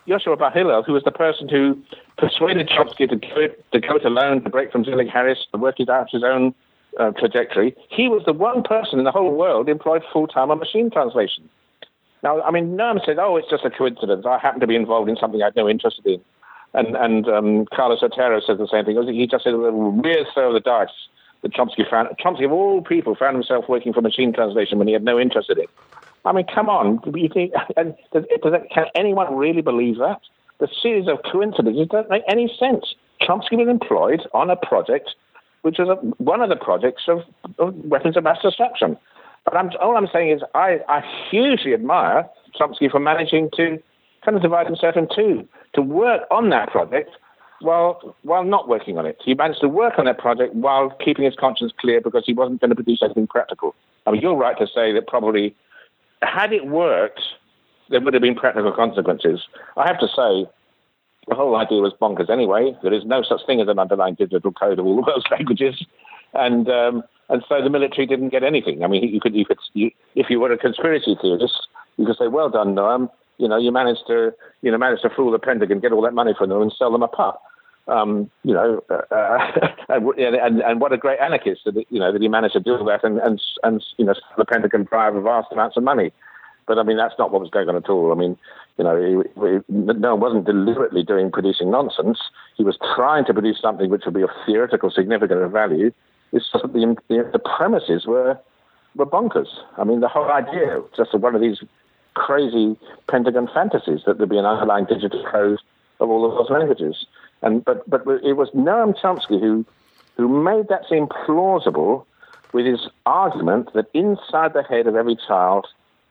Yoshua Bar Hillel, who was the person who persuaded Chomsky to go, to go it alone, to break from Zelig Harris, to work it out his own uh, trajectory. He was the one person in the whole world employed full-time on machine translation. Now, I mean, Noam said, oh, it's just a coincidence. I happen to be involved in something I had no interest in. And and um, Carlos Otero says the same thing. He just said a little weird throw of the dice that Chomsky found. Chomsky, of all people, found himself working for machine translation when he had no interest in it. I mean, come on. You think, and does, does that, can anyone really believe that? The series of coincidences doesn't make any sense. Chomsky was employed on a project which was a, one of the projects of, of weapons of mass destruction. But I'm, all I'm saying is I, I hugely admire Chomsky for managing to kind of divide himself in two, to work on that project while while not working on it. He managed to work on that project while keeping his conscience clear because he wasn't going to produce anything practical. I mean, you're right to say that probably had it worked, there would have been practical consequences. I have to say, the whole idea was bonkers anyway. There is no such thing as an underlying digital code of all the world's languages. And um, and so the military didn't get anything. I mean, you could, you could you, if you were a conspiracy theorist, you could say, well done, Noam. You know, you managed to, you know, managed to fool the Pentagon, get all that money from them, and sell them a pup. Um, you know, uh, and, and and what a great anarchist that you know that he managed to do that and and and you know the Pentagon drive vast amounts of money. But I mean, that's not what was going on at all. I mean, you know, he, he, no one wasn't deliberately doing producing nonsense. He was trying to produce something which would be of theoretical significance and value. It's just that the, the the premises were were bonkers. I mean, the whole idea just one of these crazy Pentagon fantasies that there'd be an underlying digital code of all of those languages. And but but it was Noam Chomsky who who made that seem plausible with his argument that inside the head of every child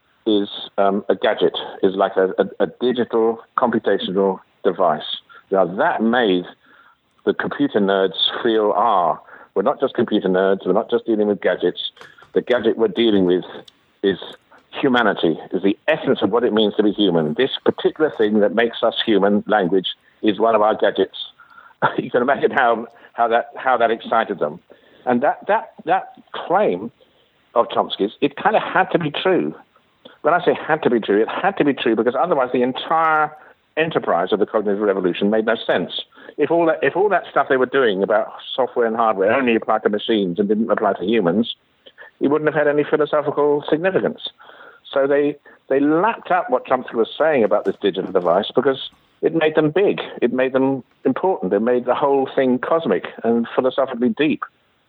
is um, a gadget, is like a, a, a digital computational device. Now that made the computer nerds feel, ah, we're not just computer nerds, we're not just dealing with gadgets. The gadget we're dealing with is humanity, is the essence of what it means to be human. This particular thing that makes us human, language, is one of our gadgets. You can imagine how, how that how that excited them. And that, that, that claim of Chomsky's, it kind of had to be true. When I say had to be true, it had to be true because otherwise the entire enterprise of the cognitive revolution made no sense. If all that if all that stuff they were doing about software and hardware only applied to machines and didn't apply to humans, it wouldn't have had any philosophical significance. So they they lapped up what Chomsky was saying about this digital device because it made them big. It made them important. It made the whole thing cosmic and philosophically deep.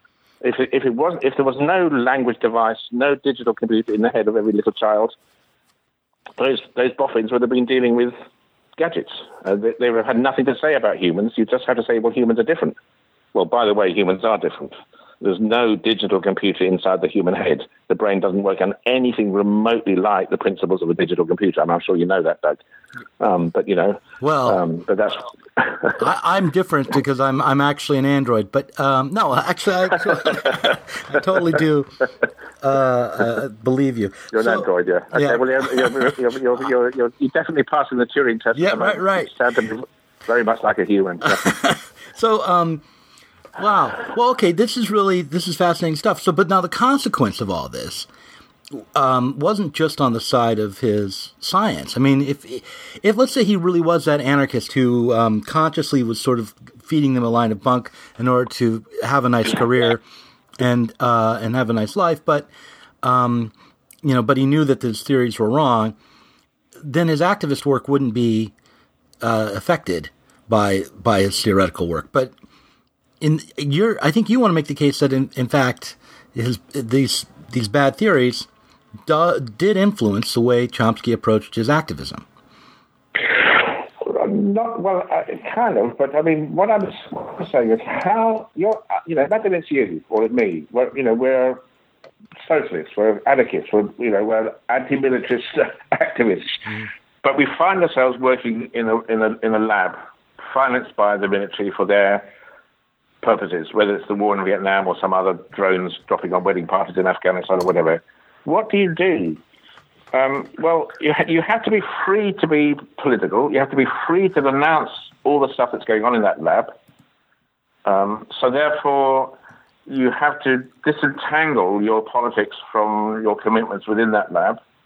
If it, if it was if there was no language device, no digital computer in the head of every little child, those those boffins would have been dealing with gadgets. Uh, they, they would have had nothing to say about humans. You just have to say, well, humans are different. Well, by the way, humans are different. There's no digital computer inside the human head. The brain doesn't work on anything remotely like the principles of a digital computer. I mean, I'm sure you know that, Doug. Um, but you know, well, um, but that's. I, I'm different because I'm I'm actually an Android. But um, no, actually, I, I totally do uh, uh, believe you. You're so, an Android, yeah. Okay, yeah. well, you're you're, you're, you're, you're, you're, you're definitely passing the Turing test. Yeah, right, right. You sound to me very much like a human. Yeah. so. Um, Wow. Well, okay. This is really this is fascinating stuff. So, but now the consequence of all this um, wasn't just on the side of his science. I mean, if if let's say he really was that anarchist who um, consciously was sort of feeding them a line of bunk in order to have a nice career and uh, and have a nice life, but um, you know, but he knew that his theories were wrong, then his activist work wouldn't be uh, affected by by his theoretical work, but. In your, I think you want to make the case that in, in fact, his, these these bad theories do, did influence the way Chomsky approached his activism. Not well, uh, kind of, but I mean, what I'm saying is how you're, you know, imagine it's you or it's me. We're, you know, we're socialists, we're anarchists, we're, you know, we're anti-militarist activists, mm. but we find ourselves working in a in a in a lab financed by the military for their purposes, whether it's the war in Vietnam or some other drones dropping on wedding parties in Afghanistan or whatever. What do you do? Um, well, you, ha- you have to be free to be political. You have to be free to denounce all the stuff that's going on in that lab. Um, so therefore, you have to disentangle your politics from your commitments within that lab.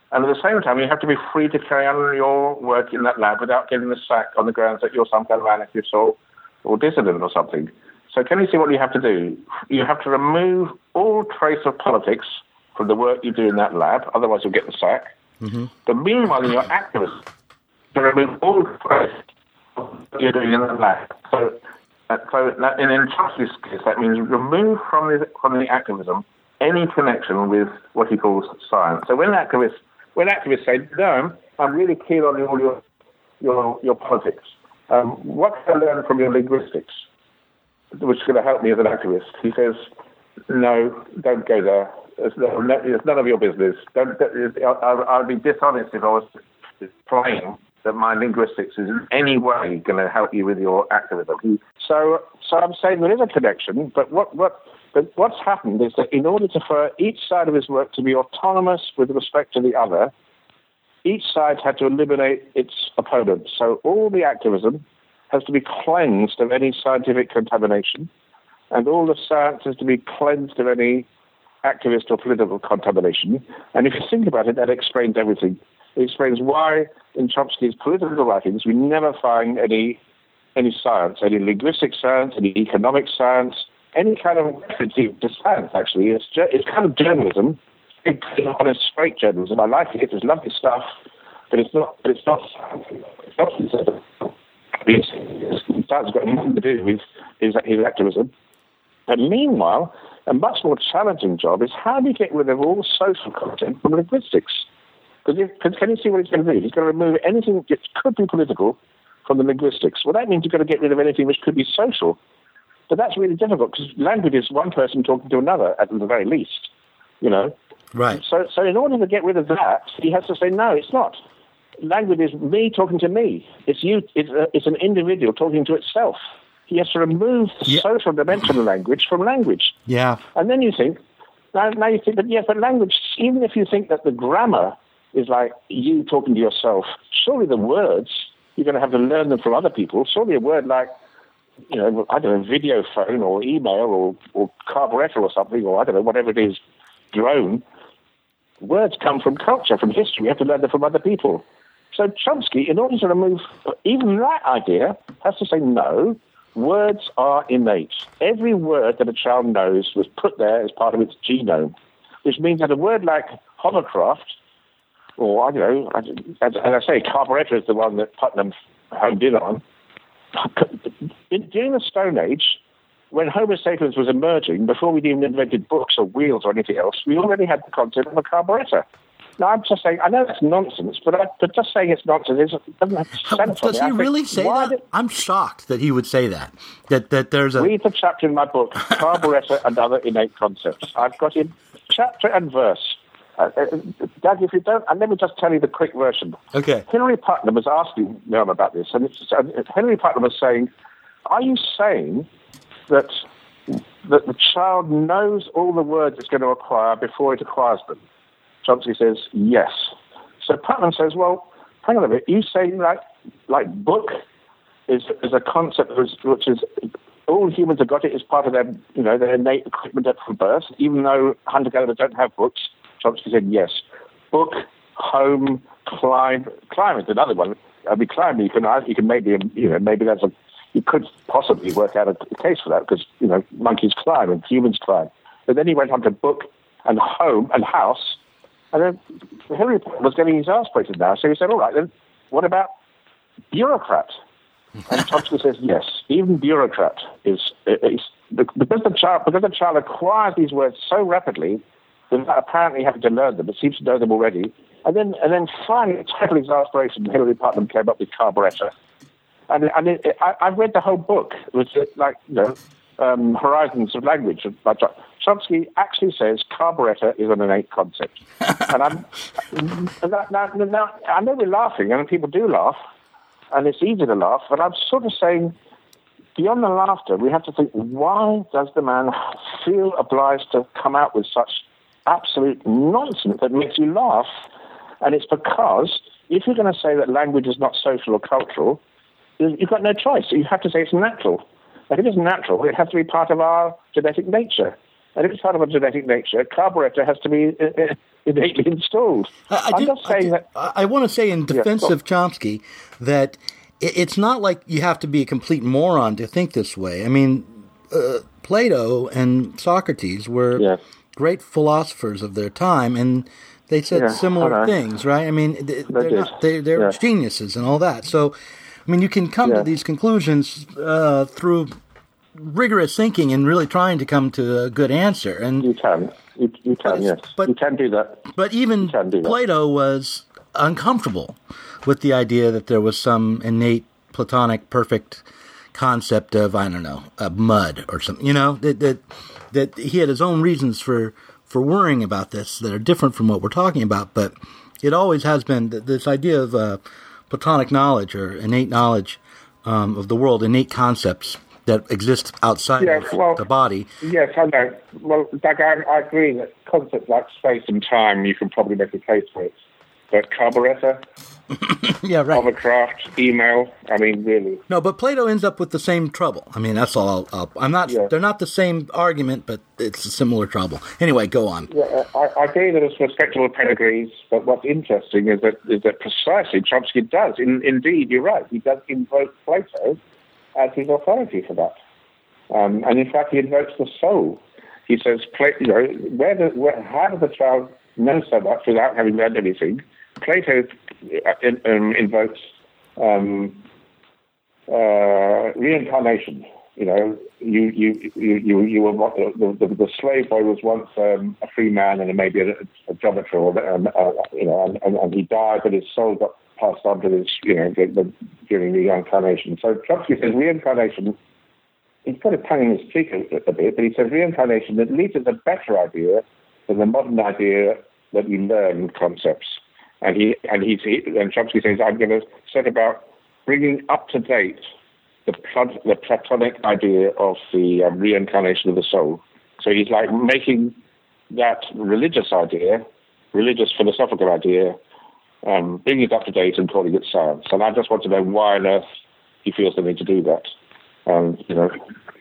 And at the same time, you have to be free to carry on your work in that lab without getting the sack on the grounds that you're some kind of anarchist or, or dissident or something. So can you see what you have to do? You have to remove all trace of politics from the work you do in that lab, otherwise you'll get the sack. Mm-hmm. But meanwhile, in your activism, to remove all trace of what you're doing in the lab. So, uh, so that, in Chomsky's case, that means remove from the, from the activism any connection with what he calls science. So when activists when activists say, no, I'm really keen on all your your your politics, um, what can I learn from your linguistics, which is going to help me as an activist? He says, no, don't go there. It's, no, it's none of your business. Don't, I, I'd be dishonest if I was claiming that my linguistics is in any way going to help you with your activism. So, so I'm saying there is a connection, but what, what, but what's happened is that in order to, for each side of his work to be autonomous with respect to the other, each side had to eliminate its opponent. So all the activism has to be cleansed of any scientific contamination, and all the science has to be cleansed of any activist or political contamination. And if you think about it, that explains everything. It explains why in Chomsky's political writings we never find any any science, any linguistic science, any economic science, any kind of reference to science, actually. It's, it's kind of journalism, it's honest, straight journalism. I like it. It's lovely stuff, but it's not, but it's not science. It's not considered. It's got nothing to do with his, his activism. And meanwhile, a much more challenging job is how do you get rid of all social content from linguistics? Because can you see what he's going to do? He's going to remove anything that could be political from the linguistics. Well, that means you've got to get rid of anything which could be social. But that's really difficult because language is one person talking to another at the very least, you know. Right. So, so in order to get rid of that, he has to say, no, it's not. Language is me talking to me. It's you. It's, a, it's an individual talking to itself. He has to remove the yeah. social dimension of language from language. Yeah. And then you think, now, now you think, but yes, but language, even if you think that the grammar is like you talking to yourself, surely the words, you're going to have to learn them from other people. Surely a word like, you know, I don't know, video phone or email or, or carburetor or something, or I don't know, whatever it is, drone, words come from culture, from history. We have to learn them from other people. So Chomsky, in order to remove even that idea, has to say, no, words are innate. Every word that a child knows was put there as part of its genome, which means that a word like hovercraft, or, I don't know, as, as I say, carburetor is the one that Putnam honed in on. During the Stone Age, when Homo sapiens was emerging, before we'd even invented books or wheels or anything else, we already had the concept of a carburetor. Now, I'm just saying, I know that's nonsense, but, I, but just saying it's nonsense it doesn't have sense. Does he I really think, say that? Did... I'm shocked that he would say that. That that there's a read the chapter in my book, Carburetor and Other Innate Concepts. I've got in chapter and verse. Uh, uh, Doug, if you don't, and let me just tell you the quick version. Okay. Hilary Putnam was asking Milne about this, and it's, uh, Hilary Putnam was saying, "Are you saying that that the child knows all the words it's going to acquire before it acquires them?" Chomsky says, yes. So Putnam says, well, hang on a minute, you saying like like book is is a concept which, which is all humans have got it as part of their you know their innate equipment from birth, even though hunter-gatherers don't have books. Chomsky said, yes. Book, home, climb. Climb is another one. I mean, climb, you can you can maybe you know maybe that's a you could possibly work out a, a case for that because you know monkeys climb and humans climb. But then he went on to book and home and house. And then Hilary was getting his ass breaking now, so he said, all right, then what about bureaucrat? And Chomsky says, yes, even bureaucrat is, is because the child because the child acquires these words so rapidly without apparently having to learn them, it seems to know them already. And then and then finally, total exasperation, Hilary Putnam came up with carburetor. And, and it, it, I, I've read the whole book. It was like, you know, um, Horizons of Language by Chomsky actually says carburetor is an innate concept. And I'm, now, now, now, I know we're laughing, and people do laugh, and it's easy to laugh, but I'm sort of saying, beyond the laughter, we have to think, why does the man feel obliged to come out with such absolute nonsense that makes you laugh? And it's because if you're going to say that language is not social or cultural, you've got no choice. You have to say it's natural. If it is natural, it has to be part of our genetic nature. And if it's part of a genetic nature, carburetor has to be uh, innately installed. I, I I'm did, just saying I, that. I, I want to say in defense yeah, of Chomsky that it, it's not like you have to be a complete moron to think this way. I mean, uh, Plato and Socrates were yeah. great philosophers of their time, and they said Yeah, similar things, right? I mean, they, they're, did. not, they, they're Yeah. geniuses and all that. So, I mean, you can come Yeah. to these conclusions uh, through rigorous thinking and really trying to come to a good answer. And You can. You, you can, yes. but- you can do that. But even can do that. Plato was uncomfortable with the idea that there was some innate Platonic perfect concept of, I don't know, of mud or something, you know, that that that he had his own reasons for, for worrying about this that are different from what we're talking about. But it always has been that this idea of uh, Platonic knowledge or innate knowledge um, of the world, innate concepts that exist outside Yeah, of well, the body. Yes, I know. Well, Doug, I, I agree that concepts like space and time, you can probably make a case for it. But carburetor, Yeah, right. hovercraft, email, I mean, really. No, but Plato ends up with the same trouble. I mean, that's all. I'll, I'll, I'm not. Yeah. They're not the same argument, but it's a similar trouble. Anyway, go on. Yeah, I, I agree that it's respectable pedigrees, but what's interesting is that is that precisely Chomsky does. In, indeed, you're right. He does invoke Plato as his authority for that. Um, and in fact, he invokes the soul. He says, you know, where the, where, how does the child know so much without having learned anything? Plato in, um, invokes um, uh, reincarnation. You know, you you you you, you were the, the, the slave boy was once um, a free man and maybe a, a geometer, or um, uh, you know, and, and, and he died, but his soul got passed on to his, you know, the, the, during the reincarnation. So Chomsky says reincarnation. He's got a tongue in his cheek a, a bit, but he says reincarnation at least is a better idea than the modern idea that we learn concepts. And he and he, he and Chomsky says, I'm going to set about bringing up to date the the Platonic idea of the um, reincarnation of the soul. So he's like making that religious idea, religious philosophical idea, um, bringing it up to date and calling it science. And I just want to know why on earth he feels the need to do that. Um, you know,